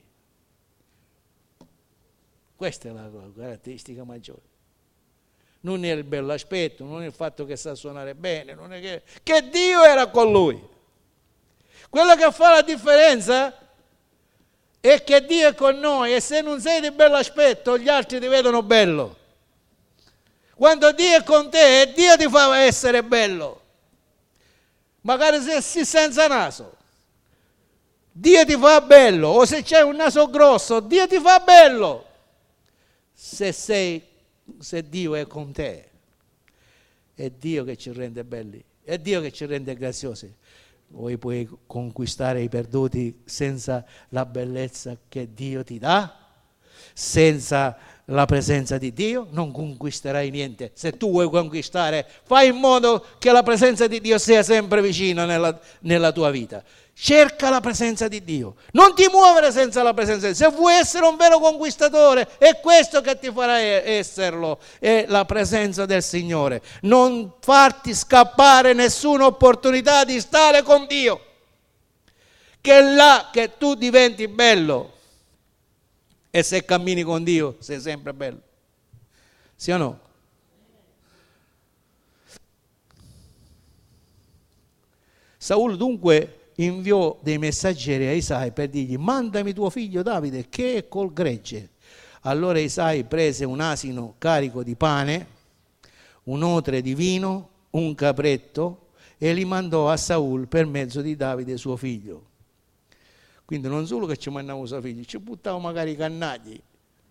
Questa è la caratteristica maggiore. Non è il bell'aspetto, non è il fatto che sa suonare bene, non è che, che Dio era con lui. Quello che fa la differenza è che Dio è con noi e se non sei di bell'aspetto gli altri ti vedono bello. Quando Dio è con te, Dio ti fa essere bello. Magari se sei senza naso, Dio ti fa bello. O se c'hai un naso grosso, Dio ti fa bello. Se, sei, se Dio è con te, è Dio che ci rende belli, è Dio che ci rende graziosi. Voi puoi conquistare i perduti senza la bellezza che Dio ti dà, senza la presenza di Dio non conquisterai niente. Se tu vuoi conquistare, fai in modo che la presenza di Dio sia sempre vicina nella, nella tua vita. Cerca la presenza di Dio, non ti muovere senza la presenza di Dio. Se vuoi essere un vero conquistatore, è questo che ti farà esserlo, è la presenza del Signore. Non farti scappare nessuna opportunità di stare con Dio, che è là che tu diventi bello. E se cammini con Dio sei sempre bello. Sì o no? Saul dunque inviò dei messaggeri a Isai per dirgli: mandami tuo figlio Davide che è col gregge. Allora Isai prese un asino carico di pane, un otre di vino, un capretto e li mandò a Saul per mezzo di Davide suo figlio. Quindi non solo che ci mandava suo figlio, ci buttava magari i cannagli.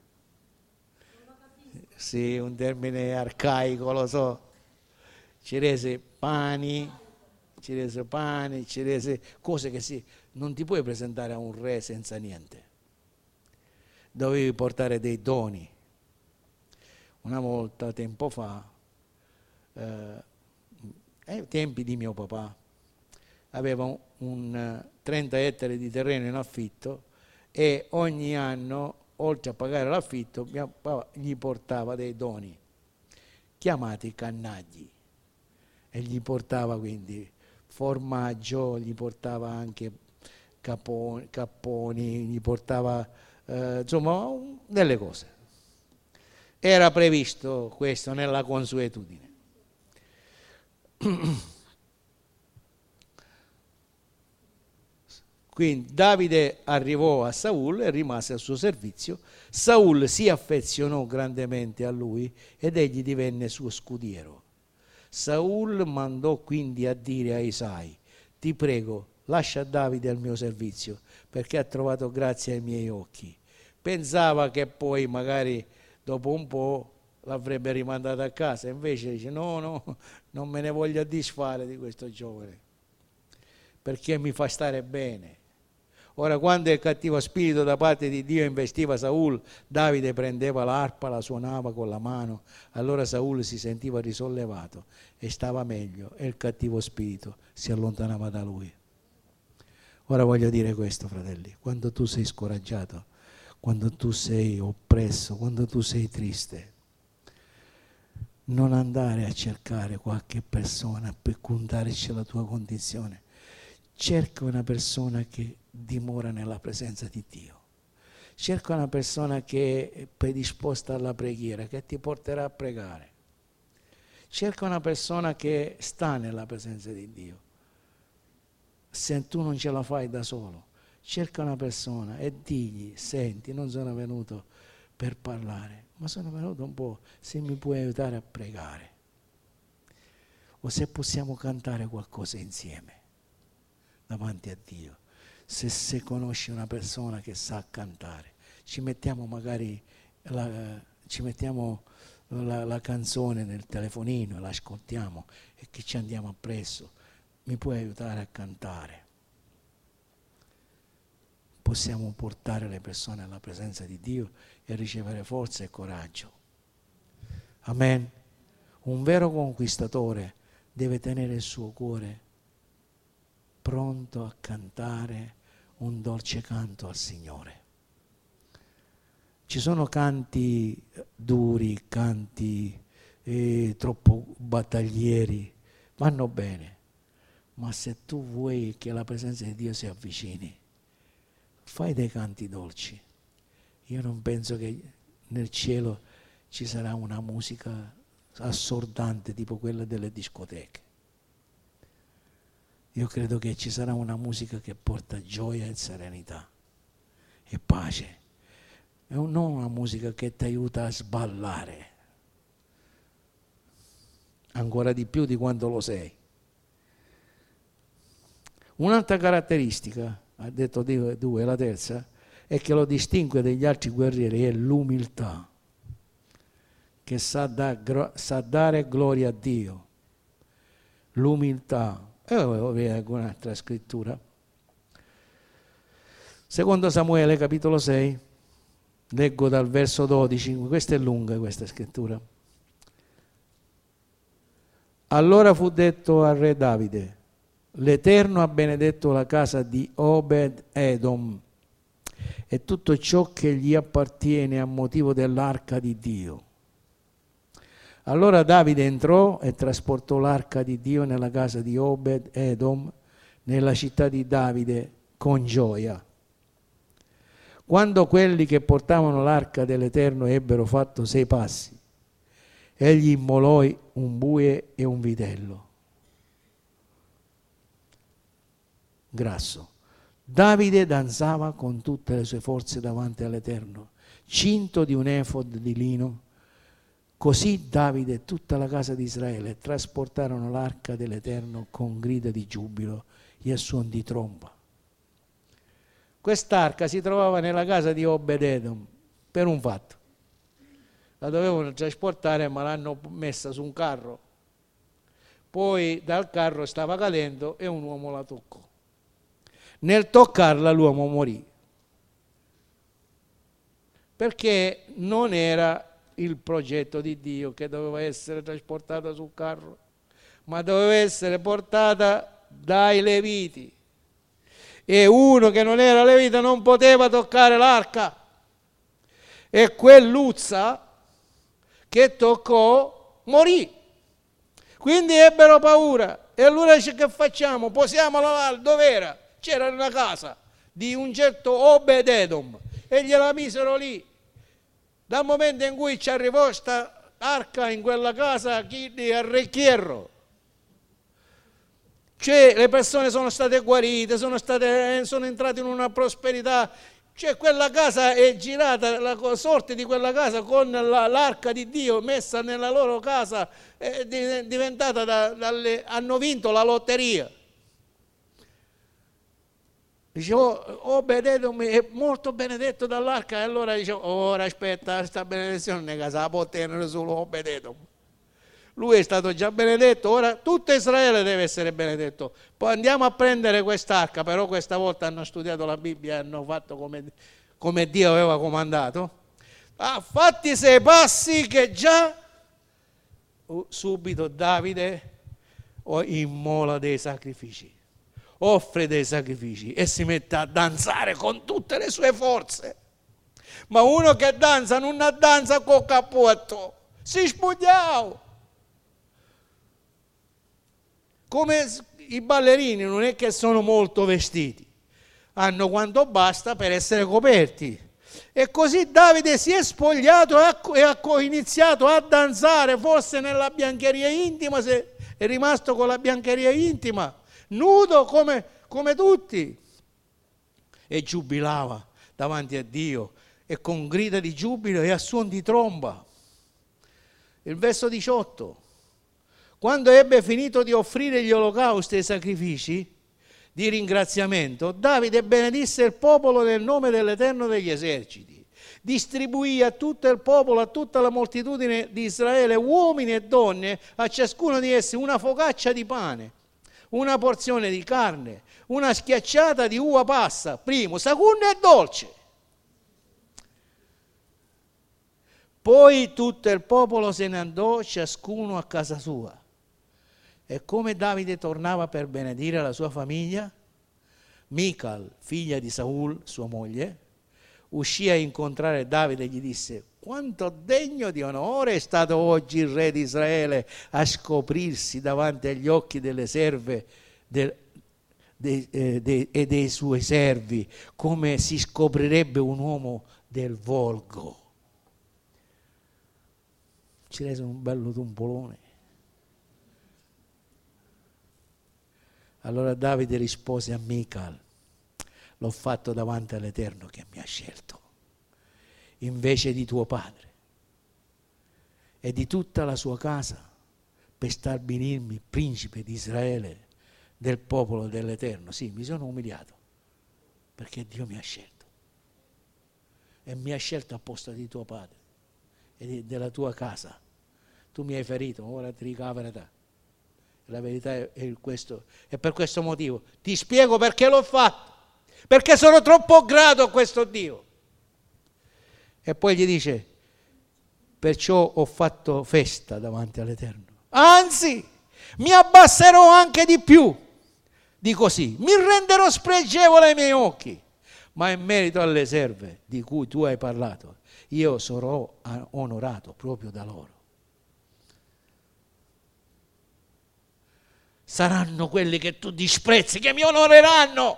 Sì, un termine arcaico, lo so. Ci rese pani, ci rese pani, ci rese cose che sì, non ti puoi presentare a un re senza niente. Dovevi portare dei doni. una volta, tempo fa, eh, ai tempi di mio papà, aveva un, un trenta ettari di terreno in affitto e ogni anno, oltre a pagare l'affitto, mio papà gli portava dei doni, chiamati cannagli, e gli portava quindi formaggio, gli portava anche caponi, capponi, gli portava eh, insomma delle cose. Era previsto questo nella consuetudine. Quindi Davide arrivò a Saul e rimase al suo servizio. Saul si affezionò grandemente a lui ed egli divenne suo scudiero. Saul mandò quindi a dire a Isai: ti prego, lascia Davide al mio servizio, perché ha trovato grazia ai miei occhi. Pensava che poi magari dopo un po' l'avrebbe rimandato a casa, invece dice: no, no, non me ne voglio disfare di questo giovane, perché mi fa stare bene. Ora, quando il cattivo spirito da parte di Dio investiva Saul, Davide prendeva l'arpa, la suonava con la mano, allora Saul si sentiva risollevato e stava meglio e il cattivo spirito si allontanava da lui. Ora voglio dire questo, fratelli: quando tu sei scoraggiato, quando tu sei oppresso, quando tu sei triste, non andare a cercare qualche persona per contarci la tua condizione. Cerca una persona che dimora nella presenza di Dio. Cerca una persona che è predisposta alla preghiera, che ti porterà a pregare. Cerca una persona che sta nella presenza di Dio. Se tu non ce la fai da solo, cerca una persona e digli: senti, non sono venuto per parlare, ma sono venuto un po', se mi puoi aiutare a pregare, o se possiamo cantare qualcosa insieme davanti a Dio. Se, se conosci una persona che sa cantare, ci mettiamo magari la, ci mettiamo la, la canzone nel telefonino, la ascoltiamo e che ci andiamo appresso. Mi puoi aiutare a cantare? Possiamo portare le persone alla presenza di Dio e ricevere forza e coraggio. Amen. Un vero conquistatore deve tenere il suo cuore pronto a cantare un dolce canto al Signore. Ci sono canti duri, canti eh, troppo battaglieri, vanno bene, ma se tu vuoi che la presenza di Dio si avvicini, fai dei canti dolci. Io non penso che nel cielo ci sarà una musica assordante tipo quella delle discoteche. Io credo che ci sarà una musica che porta gioia e serenità e pace. È non una musica che ti aiuta a sballare ancora di più di quanto lo sei. Un'altra caratteristica, ha detto due, la terza, è che lo distingue dagli altri guerrieri è l'umiltà, che sa, da, sa dare gloria a Dio. L'umiltà. E volevo vedere un'altra scrittura. Secondo Samuele, capitolo sei, leggo dal verso dodici, questa è lunga questa scrittura. Allora fu detto al re Davide: l'Eterno ha benedetto la casa di Obed Edom e tutto ciò che gli appartiene a motivo dell'arca di Dio. Allora Davide entrò e trasportò l'arca di Dio nella casa di Obed Edom, nella città di Davide, con gioia. Quando quelli che portavano l'arca dell'Eterno ebbero fatto sei passi, egli immolò un bue e un vitello grasso. Davide danzava con tutte le sue forze davanti all'Eterno, cinto di un efod di lino. Così Davide e tutta la casa di Israele trasportarono l'arca dell'Eterno con grida di giubilo e a suon di tromba. Quest'arca si trovava nella casa di Obed Edom per un fatto. La dovevano trasportare, ma l'hanno messa su un carro. Poi dal carro stava cadendo e un uomo la toccò. Nel toccarla l'uomo morì, perché non era il progetto di Dio che doveva essere trasportata sul carro, ma doveva essere portata dai Leviti. E uno che non era Levita non poteva toccare l'arca. E quell'Uzza che toccò morì. Quindi ebbero paura. E allora dice: che facciamo? Posiamo lavare? Dov'era? C'era una casa di un certo Obed-Edom e gliela misero lì. Dal momento in cui ci arrivò questa arca in quella casa, chi di Arrecchierro, cioè le persone sono state guarite, sono, state, sono entrate in una prosperità. Cioè quella casa è girata, la sorte di quella casa con la, l'arca di Dio messa nella loro casa è diventata da, dalle, hanno vinto la lotteria. Dicevo, Obed-Edom è molto benedetto dall'arca, e allora dicevo, ora aspetta, questa benedizione ne casa la può tenere solo Obed-Edom. Lui è stato già benedetto, ora tutto Israele deve essere benedetto. Poi andiamo a prendere quest'arca, però questa volta hanno studiato la Bibbia e hanno fatto come, come Dio aveva comandato. Ha fatti sei passi che già uh, subito Davide immola dei sacrifici, offre dei sacrifici e si mette a danzare con tutte le sue forze. Ma uno che danza non danza con cappotto, si spugliava. Come i ballerini non è che sono molto vestiti, hanno quanto basta per essere coperti. E così Davide si è spogliato e ha iniziato a danzare, forse nella biancheria intima, se è rimasto con la biancheria intima, nudo come, come tutti. E giubilava davanti a Dio, e con grida di giubilo e a suon di tromba. Il verso diciotto. Quando ebbe finito di offrire gli olocausti e i sacrifici di ringraziamento, Davide benedisse il popolo nel nome dell'Eterno degli eserciti. Distribuì a tutto il popolo, a tutta la moltitudine di Israele, uomini e donne, a ciascuno di essi una focaccia di pane, una porzione di carne, una schiacciata di uva passa, primo, secondo e dolce. Poi tutto il popolo se ne andò, ciascuno a casa sua. E come Davide tornava per benedire la sua famiglia, Mical, figlia di Saul, sua moglie, uscì a incontrare Davide e gli disse: quanto degno di onore è stato oggi il re di Israele a scoprirsi davanti agli occhi delle serve del, de, eh, de, e dei suoi servi, come si scoprirebbe un uomo del volgo. Ci rese un bello tumpolone. Allora Davide rispose a Mical: l'ho fatto davanti all'Eterno che mi ha scelto, invece di tuo padre e di tutta la sua casa, per stabilirmi principe di Israele, del popolo dell'Eterno. Sì, mi sono umiliato, perché Dio mi ha scelto. E mi ha scelto a posto di tuo padre e della tua casa. Tu mi hai ferito, ora ti dico la verità. La verità è, è questo, e per questo motivo ti spiego perché l'ho fatto, perché sono troppo grato a questo Dio. E poi gli dice: perciò ho fatto festa davanti all'Eterno, anzi mi abbasserò anche di più di così, mi renderò spregevole ai miei occhi, ma in merito alle serve di cui tu hai parlato io sarò onorato proprio da loro. Saranno quelli che tu disprezzi che mi onoreranno,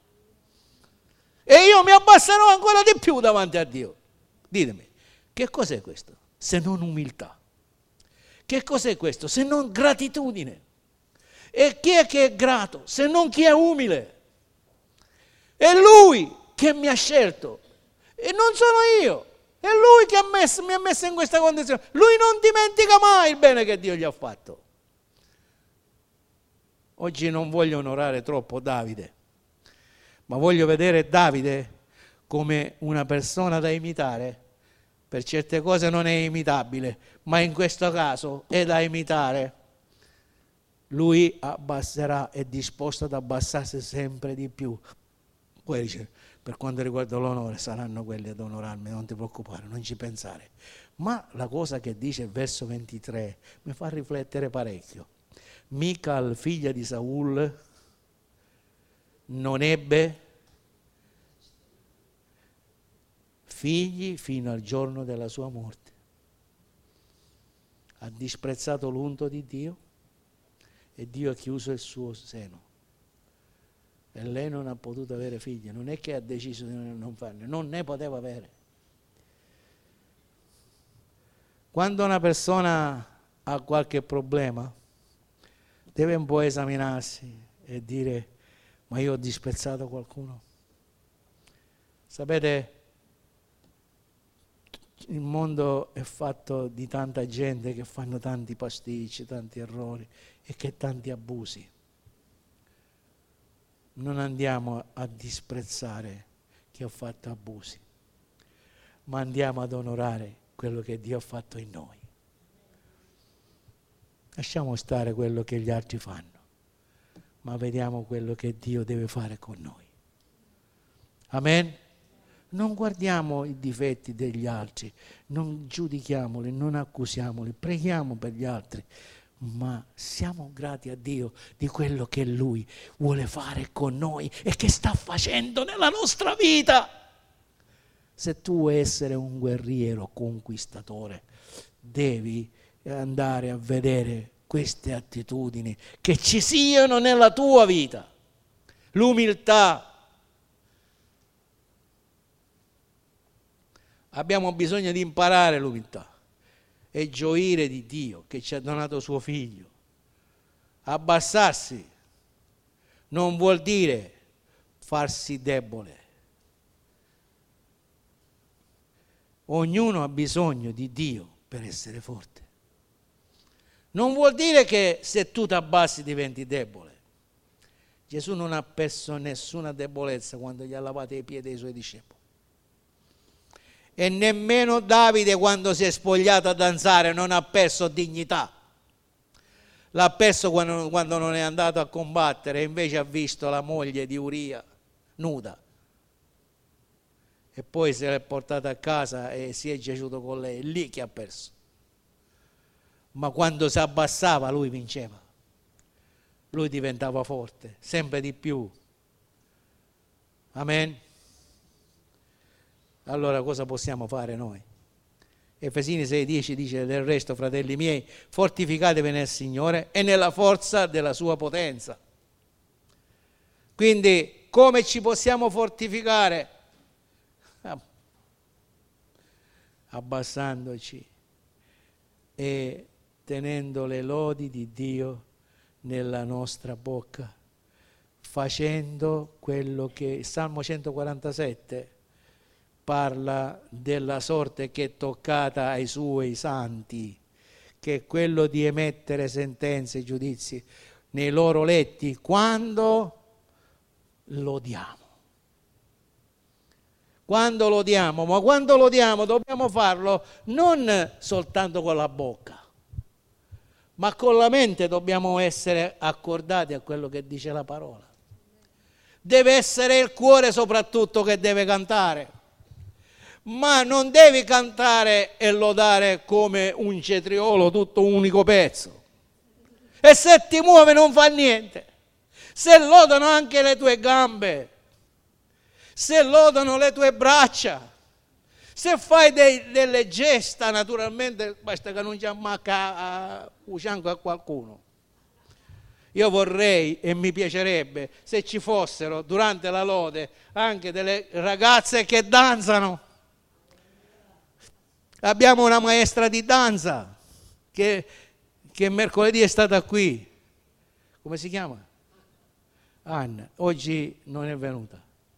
e io mi abbasserò ancora di più davanti a Dio. Ditemi, che cos'è questo se non umiltà? Che cos'è questo se non gratitudine? E chi è che è grato se non chi è umile? È Lui che mi ha scelto e non sono io. È Lui che ha messo, mi ha messo in questa condizione. Lui non dimentica mai il bene che Dio gli ha fatto. Oggi non voglio onorare troppo Davide, ma voglio vedere Davide come una persona da imitare. Per certe cose non è imitabile, ma in questo caso è da imitare. Lui abbasserà, è disposto ad abbassarsi sempre di più. Poi dice: per quanto riguarda l'onore saranno quelli ad onorarmi, non ti preoccupare, non ci pensare. Ma la cosa che dice il verso ventitré mi fa riflettere parecchio. Mical, figlia di Saul, non ebbe figli fino al giorno della sua morte. Ha disprezzato l'unto di Dio e Dio ha chiuso il suo seno. E lei non ha potuto avere figli, non è che ha deciso di non farne, non ne poteva avere. Quando una persona ha qualche problema, deve un po' esaminarsi e dire: ma io ho disprezzato qualcuno? Sapete, il mondo è fatto di tanta gente che fanno tanti pasticci, tanti errori e che tanti abusi. Non andiamo a disprezzare chi ha fatto abusi, ma andiamo ad onorare quello che Dio ha fatto in noi. Lasciamo stare quello che gli altri fanno, ma vediamo quello che Dio deve fare con noi. Amen? Non guardiamo i difetti degli altri, non giudichiamoli, non accusiamoli, preghiamo per gli altri, ma siamo grati a Dio di quello che Lui vuole fare con noi e che sta facendo nella nostra vita. Se tu vuoi essere un guerriero conquistatore, devi andare a vedere queste attitudini che ci siano nella tua vita. L'umiltà. Abbiamo bisogno di imparare l'umiltà e gioire di Dio che ci ha donato suo figlio. Abbassarsi non vuol dire farsi debole. Ognuno ha bisogno di Dio per essere forte. Non vuol dire che se tu ti abbassi diventi debole. Gesù non ha perso nessuna debolezza quando gli ha lavato i piedi ai suoi discepoli. E nemmeno Davide, quando si è spogliato a danzare, non ha perso dignità. L'ha perso quando, quando non è andato a combattere e invece ha visto la moglie di Uria nuda. E poi se l'è portata a casa e si è giaciuto con lei, è lì che ha perso. Ma quando si abbassava lui vinceva. Lui diventava forte, sempre di più. Amen. Allora cosa possiamo fare noi? Efesini sei dieci dice: del resto, fratelli miei, fortificatevi nel Signore e nella forza della sua potenza. Quindi come ci possiamo fortificare? Abbassandoci e tenendo le lodi di Dio nella nostra bocca, facendo quello che Salmo centoquarantasette parla della sorte che è toccata ai suoi santi, che è quello di emettere sentenze e giudizi nei loro letti quando lodiamo. Quando lodiamo, ma quando lodiamo dobbiamo farlo non soltanto con la bocca, ma con la mente dobbiamo essere accordati a quello che dice la parola. Deve essere il cuore soprattutto che deve cantare. Ma non devi cantare e lodare come un cetriolo, tutto un unico pezzo. E se ti muove non fa niente. Se lodano anche le tue gambe, se lodano le tue braccia, se fai dei, delle gesta, naturalmente basta che non ci ammacca a fianco a qualcuno. Io vorrei e mi piacerebbe se ci fossero durante la lode anche delle ragazze che danzano. Abbiamo una maestra di danza che, che mercoledì è stata qui. Come si chiama? Anna. Oggi non è venuta.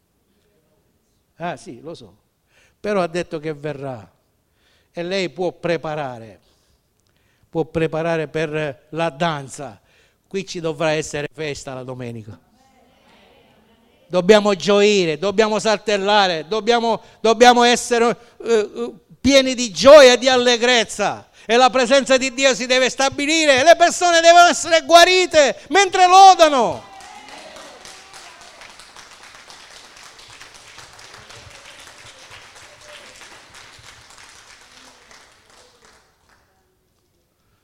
Ah sì, lo so. Però ha detto che verrà. E lei può preparare. Può preparare per la danza. Qui ci dovrà essere festa la domenica. Dobbiamo gioire, dobbiamo saltellare, dobbiamo, dobbiamo essere uh, pieni di gioia e di allegrezza. E la presenza di Dio si deve stabilire e le persone devono essere guarite mentre lodano.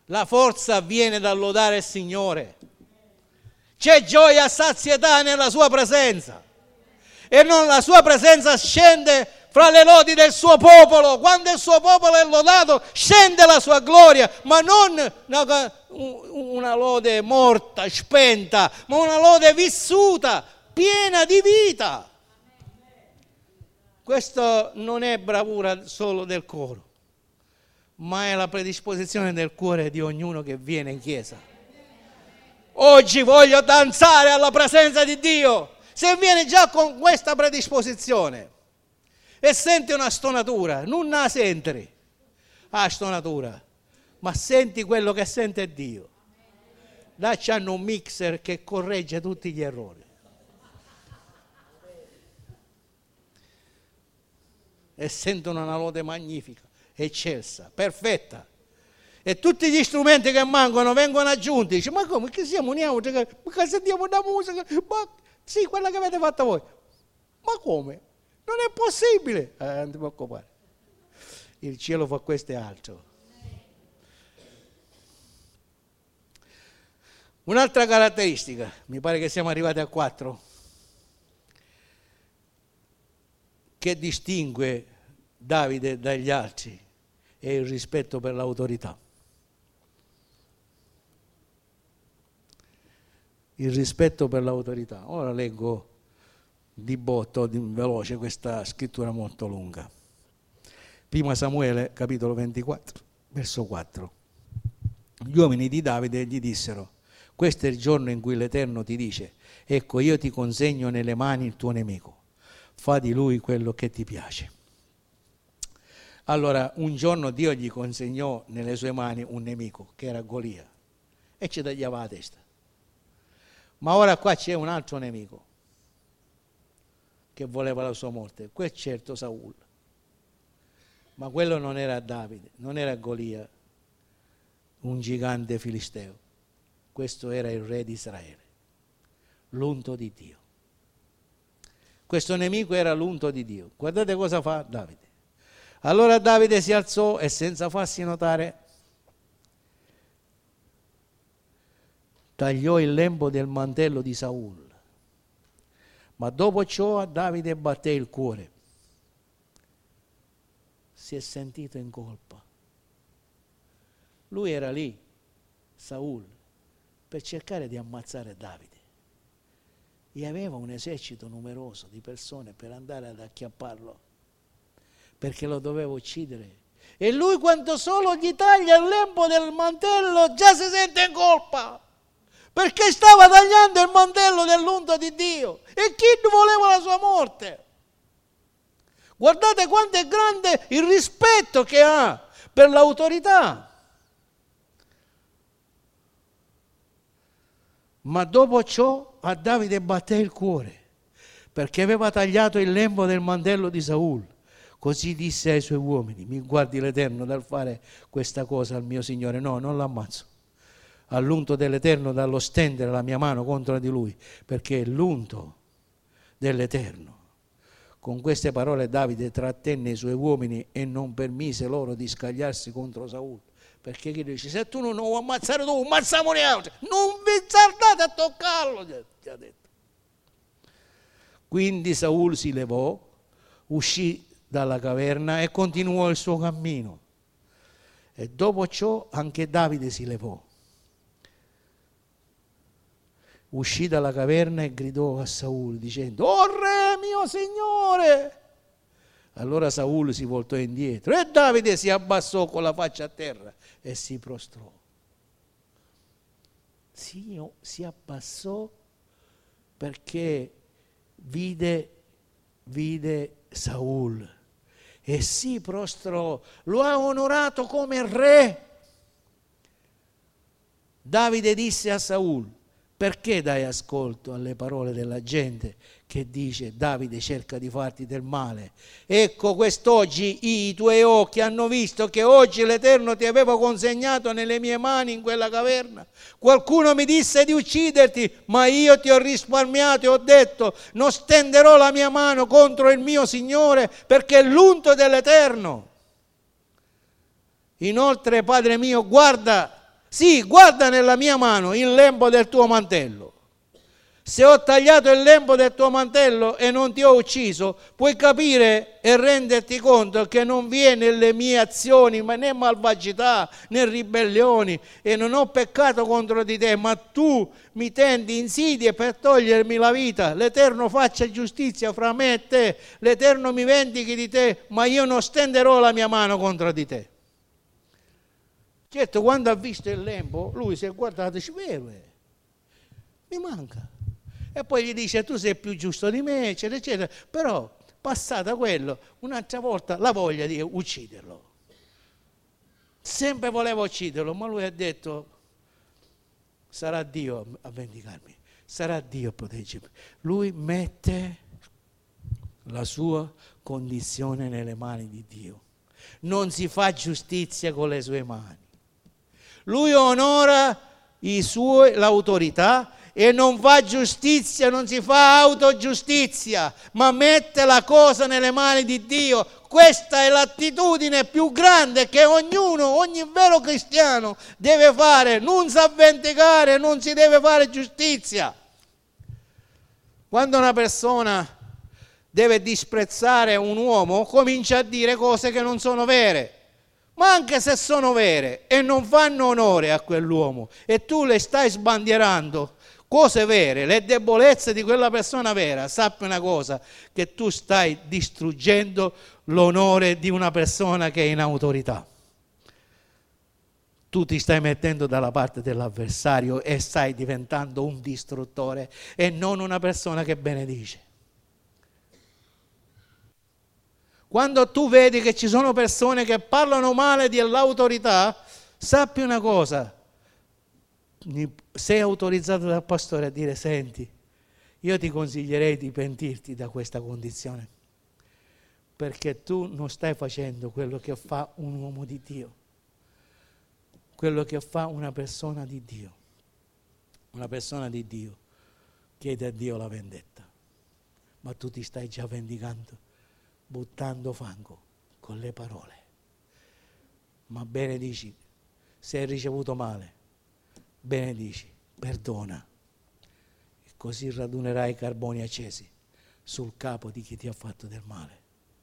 La forza viene dal lodare il Signore. C'è gioia e sazietà nella sua presenza. E non la sua presenza scende fra le lodi del suo popolo. Quando il suo popolo è lodato, scende la sua gloria, ma non una, una lode morta, spenta, ma una lode vissuta, piena di vita. Questo non è bravura solo del coro, ma è la predisposizione del cuore di ognuno che viene in chiesa. Oggi voglio danzare alla presenza di Dio. Se vieni già con questa predisposizione e senti una stonatura, non la senti la stonatura, ma senti quello che sente Dio. Là c'hanno un mixer che corregge tutti gli errori. E sentono una lode magnifica, eccelsa, perfetta. E tutti gli strumenti che mancano vengono aggiunti. Dice, ma come che siamo uniamo? Ma sentiamo la musica? Ma sì, quella che avete fatto voi. Ma come? Non è possibile. Eh, non ti preoccupare. Il cielo fa questo e altro. Un'altra caratteristica, mi pare che siamo arrivati a quattro, che distingue Davide dagli altri, è il rispetto per l'autorità. Il rispetto per l'autorità. Ora leggo di botto, di veloce, questa scrittura molto lunga. Prima Samuele, capitolo ventiquattro, verso quattro. Gli uomini di Davide gli dissero: questo è il giorno in cui l'Eterno ti dice: ecco, io ti consegno nelle mani il tuo nemico, fa di lui quello che ti piace. Allora, un giorno Dio gli consegnò nelle sue mani un nemico, che era Golia, e ci tagliava la testa. Ma ora qua c'è un altro nemico che voleva la sua morte, quel certo Saul. Ma quello non era Davide, non era Golia, un gigante filisteo. Questo era il re di Israele, l'unto di Dio. Questo nemico era l'unto di Dio. Guardate cosa fa Davide. Allora Davide si alzò e senza farsi notare tagliò il lembo del mantello di Saul. Ma dopo ciò a Davide batté il cuore. Si è sentito in colpa. Lui era lì, Saul, per cercare di ammazzare Davide. E aveva un esercito numeroso di persone per andare ad acchiapparlo, perché lo doveva uccidere. E lui, quando solo gli taglia il lembo del mantello, già si sente in colpa, perché stava tagliando il mantello dell'unto di Dio. E chi voleva la sua morte? Guardate quanto è grande il rispetto che ha per l'autorità. Ma dopo ciò a Davide batté il cuore, perché aveva tagliato il lembo del mantello di Saul. Così disse ai suoi uomini: mi guardi l'Eterno dal fare questa cosa al mio Signore. No, non l'ammazzo. All'unto dell'Eterno dallo stendere la mia mano contro di lui, perché è l'unto dell'Eterno. Con queste parole Davide trattenne i suoi uomini e non permise loro di scagliarsi contro Saul. Perché chi dice: se tu non lo vuoi ammazzare tu, ammazziamo gli altri. Non vi tardate a toccarlo, gli ha detto. Quindi Saul si levò, uscì dalla caverna e continuò il suo cammino. E dopo ciò anche Davide si levò, uscì dalla caverna e gridò a Saul dicendo: oh re mio signore! Allora Saul si voltò indietro e Davide si abbassò con la faccia a terra e si prostrò. Si, si abbassò perché vide, vide Saul e si prostrò, lo ha onorato come re. Davide disse a Saul: perché dai ascolto alle parole della gente che dice Davide cerca di farti del male? Ecco, quest'oggi i tuoi occhi hanno visto che oggi l'Eterno ti aveva consegnato nelle mie mani in quella caverna. Qualcuno mi disse di ucciderti, ma io ti ho risparmiato e ho detto: non stenderò la mia mano contro il mio Signore, perché è l'unto dell'Eterno. Inoltre, Padre mio, guarda, Sì, guarda nella mia mano il lembo del tuo mantello. Se ho tagliato il lembo del tuo mantello e non ti ho ucciso, puoi capire e renderti conto che non vi è nelle mie azioni, ma né malvagità né ribellioni, e non ho peccato contro di te, ma tu mi tendi insidie per togliermi la vita. L'Eterno faccia giustizia fra me e te, l'Eterno mi vendichi di te, ma io non stenderò la mia mano contro di te. Certo, quando ha visto il lembo, lui si è guardato e dice: vero, mi manca. E poi gli dice: tu sei più giusto di me, eccetera, eccetera. Però, passata quello, un'altra volta la voglia di ucciderlo. Sempre voleva ucciderlo, ma lui ha detto: sarà Dio a vendicarmi, sarà Dio a proteggermi. Lui mette la sua condizione nelle mani di Dio. Non si fa giustizia con le sue mani. Lui onora i suoi, l'autorità, e non fa giustizia, non si fa autogiustizia, ma mette la cosa nelle mani di Dio. Questa è l'attitudine più grande che ognuno, ogni vero cristiano deve fare. Non sa vendicare, non si deve fare giustizia. Quando una persona deve disprezzare un uomo, comincia a dire cose che non sono vere. Ma anche se sono vere e non fanno onore a quell'uomo, e tu le stai sbandierando, cose vere, le debolezze di quella persona vera, sappi una cosa, che tu stai distruggendo l'onore di una persona che è in autorità. Tu ti stai mettendo dalla parte dell'avversario e stai diventando un distruttore e non una persona che benedice. Quando tu vedi che ci sono persone che parlano male dell'autorità, sappi una cosa: sei autorizzato dal pastore a dire: senti, io ti consiglierei di pentirti da questa condizione, perché tu non stai facendo quello che fa un uomo di Dio, quello che fa una persona di Dio. Una persona di Dio chiede a Dio la vendetta, ma tu ti stai già vendicando buttando fango con le parole. Ma benedici, se hai ricevuto male, benedici, perdona, e così radunerai carboni accesi sul capo di chi ti ha fatto del male.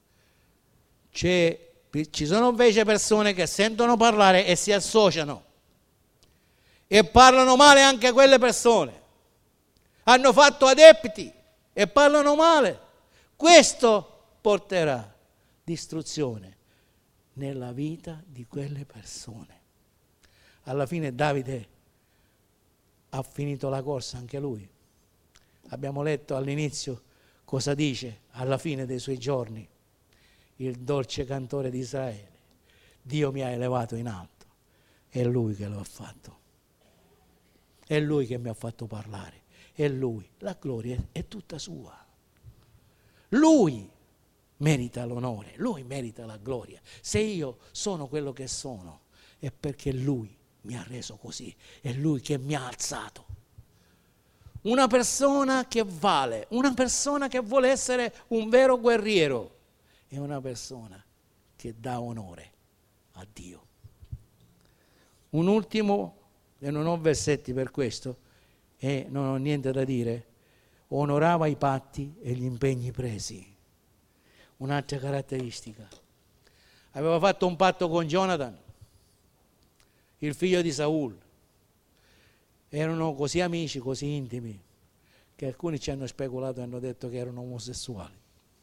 C'è, ci sono invece persone che sentono parlare e si associano e parlano male anche quelle persone. Hanno fatto adepti e parlano male. Questo porterà distruzione nella vita di quelle persone. Alla fine Davide ha finito la corsa anche lui. Abbiamo letto all'inizio cosa dice alla fine dei suoi giorni il dolce cantore di Israele: Dio mi ha elevato in alto, è Lui che lo ha fatto, è Lui che mi ha fatto parlare, è Lui, la gloria è tutta sua. Lui merita l'onore, Lui merita la gloria. Se io sono quello che sono, è perché Lui mi ha reso così, è Lui che mi ha alzato. Una persona che vale, una persona che vuole essere un vero guerriero, è una persona che dà onore a Dio. Un ultimo, e non ho versetti per questo, e non ho niente da dire: onorava i patti e gli impegni presi. Un'altra caratteristica: aveva fatto un patto con Jonathan, il figlio di Saul. Erano così amici, così intimi, che alcuni ci hanno speculato e hanno detto che erano omosessuali.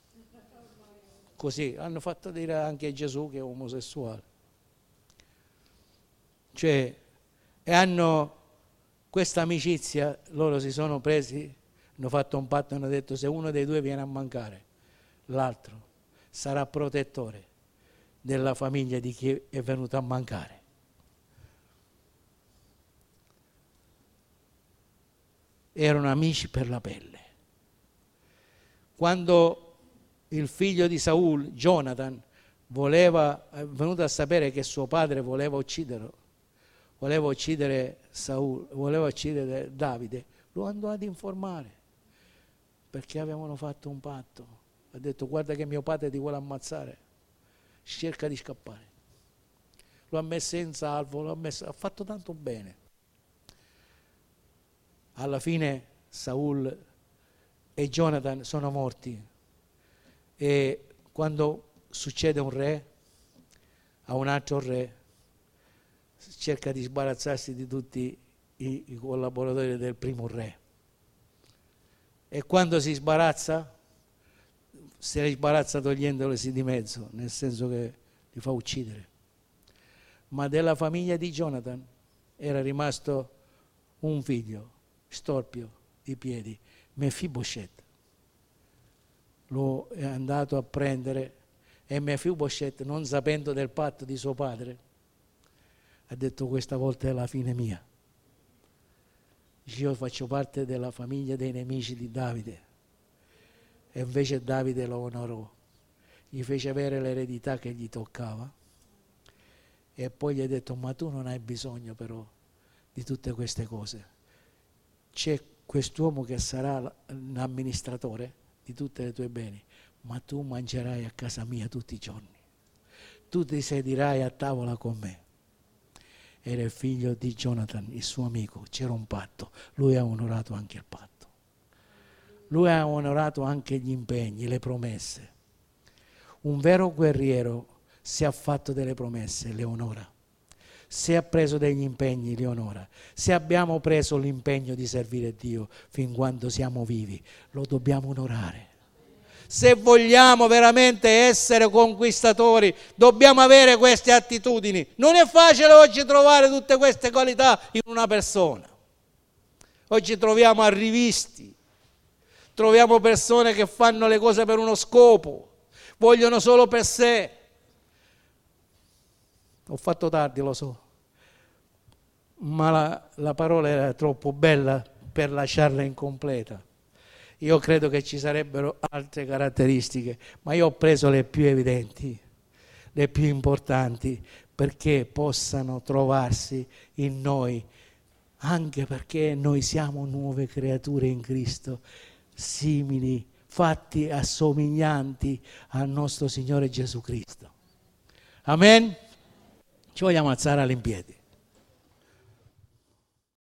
Così hanno fatto dire anche a Gesù che è omosessuale. Cioè, e hanno questa amicizia, loro si sono presi, hanno fatto un patto e hanno detto: se uno dei due viene a mancare, l'altro sarà protettore della famiglia di chi è venuto a mancare. Erano amici per la pelle. Quando il figlio di Saul, Jonathan, voleva, è venuto a sapere che suo padre voleva ucciderlo, voleva uccidere Saul, voleva uccidere Davide, lo andò ad informare, perché avevano fatto un patto. Ha detto: guarda che mio padre ti vuole ammazzare, cerca di scappare. lo ha messo in salvo, lo ha, messo, ha fatto tanto bene. Alla fine Saul e Jonathan sono morti, e quando succede un re a un altro re, cerca di sbarazzarsi di tutti i, i collaboratori del primo re, e quando si sbarazza se li sbarazza togliendolesi di mezzo, nel senso che li fa uccidere. Ma della famiglia di Jonathan era rimasto un figlio storpio di piedi, Mefiboshet. Lo è andato a prendere, e Mefiboshet, non sapendo del patto di suo padre, ha detto: questa volta è la fine mia. Io faccio parte della famiglia dei nemici di Davide. E invece Davide lo onorò, gli fece avere l'eredità che gli toccava, e poi gli ha detto: ma tu non hai bisogno però di tutte queste cose, c'è quest'uomo che sarà l'amministratore di tutti i tuoi beni, ma tu mangerai a casa mia tutti i giorni, tu ti sedirai a tavola con me. Era il figlio di Jonathan, il suo amico, c'era un patto, lui ha onorato anche il patto. Lui ha onorato anche gli impegni, le promesse. Un vero guerriero, se ha fatto delle promesse, le onora. Se ha preso degli impegni, li onora. Se abbiamo preso l'impegno di servire Dio fin quando siamo vivi, lo dobbiamo onorare. Se vogliamo veramente essere conquistatori, dobbiamo avere queste attitudini. Non è facile oggi trovare tutte queste qualità in una persona. Oggi troviamo arrivisti. Troviamo persone che fanno le cose per uno scopo, vogliono solo per sé. Ho fatto tardi, lo so, ma la, la parola era troppo bella per lasciarla incompleta. Io credo che ci sarebbero altre caratteristiche, ma io ho preso le più evidenti, le più importanti, perché possano trovarsi in noi, anche perché noi siamo nuove creature in Cristo, simili, fatti assomiglianti al nostro Signore Gesù Cristo. Amen? Ci vogliamo alzare all'impiedi.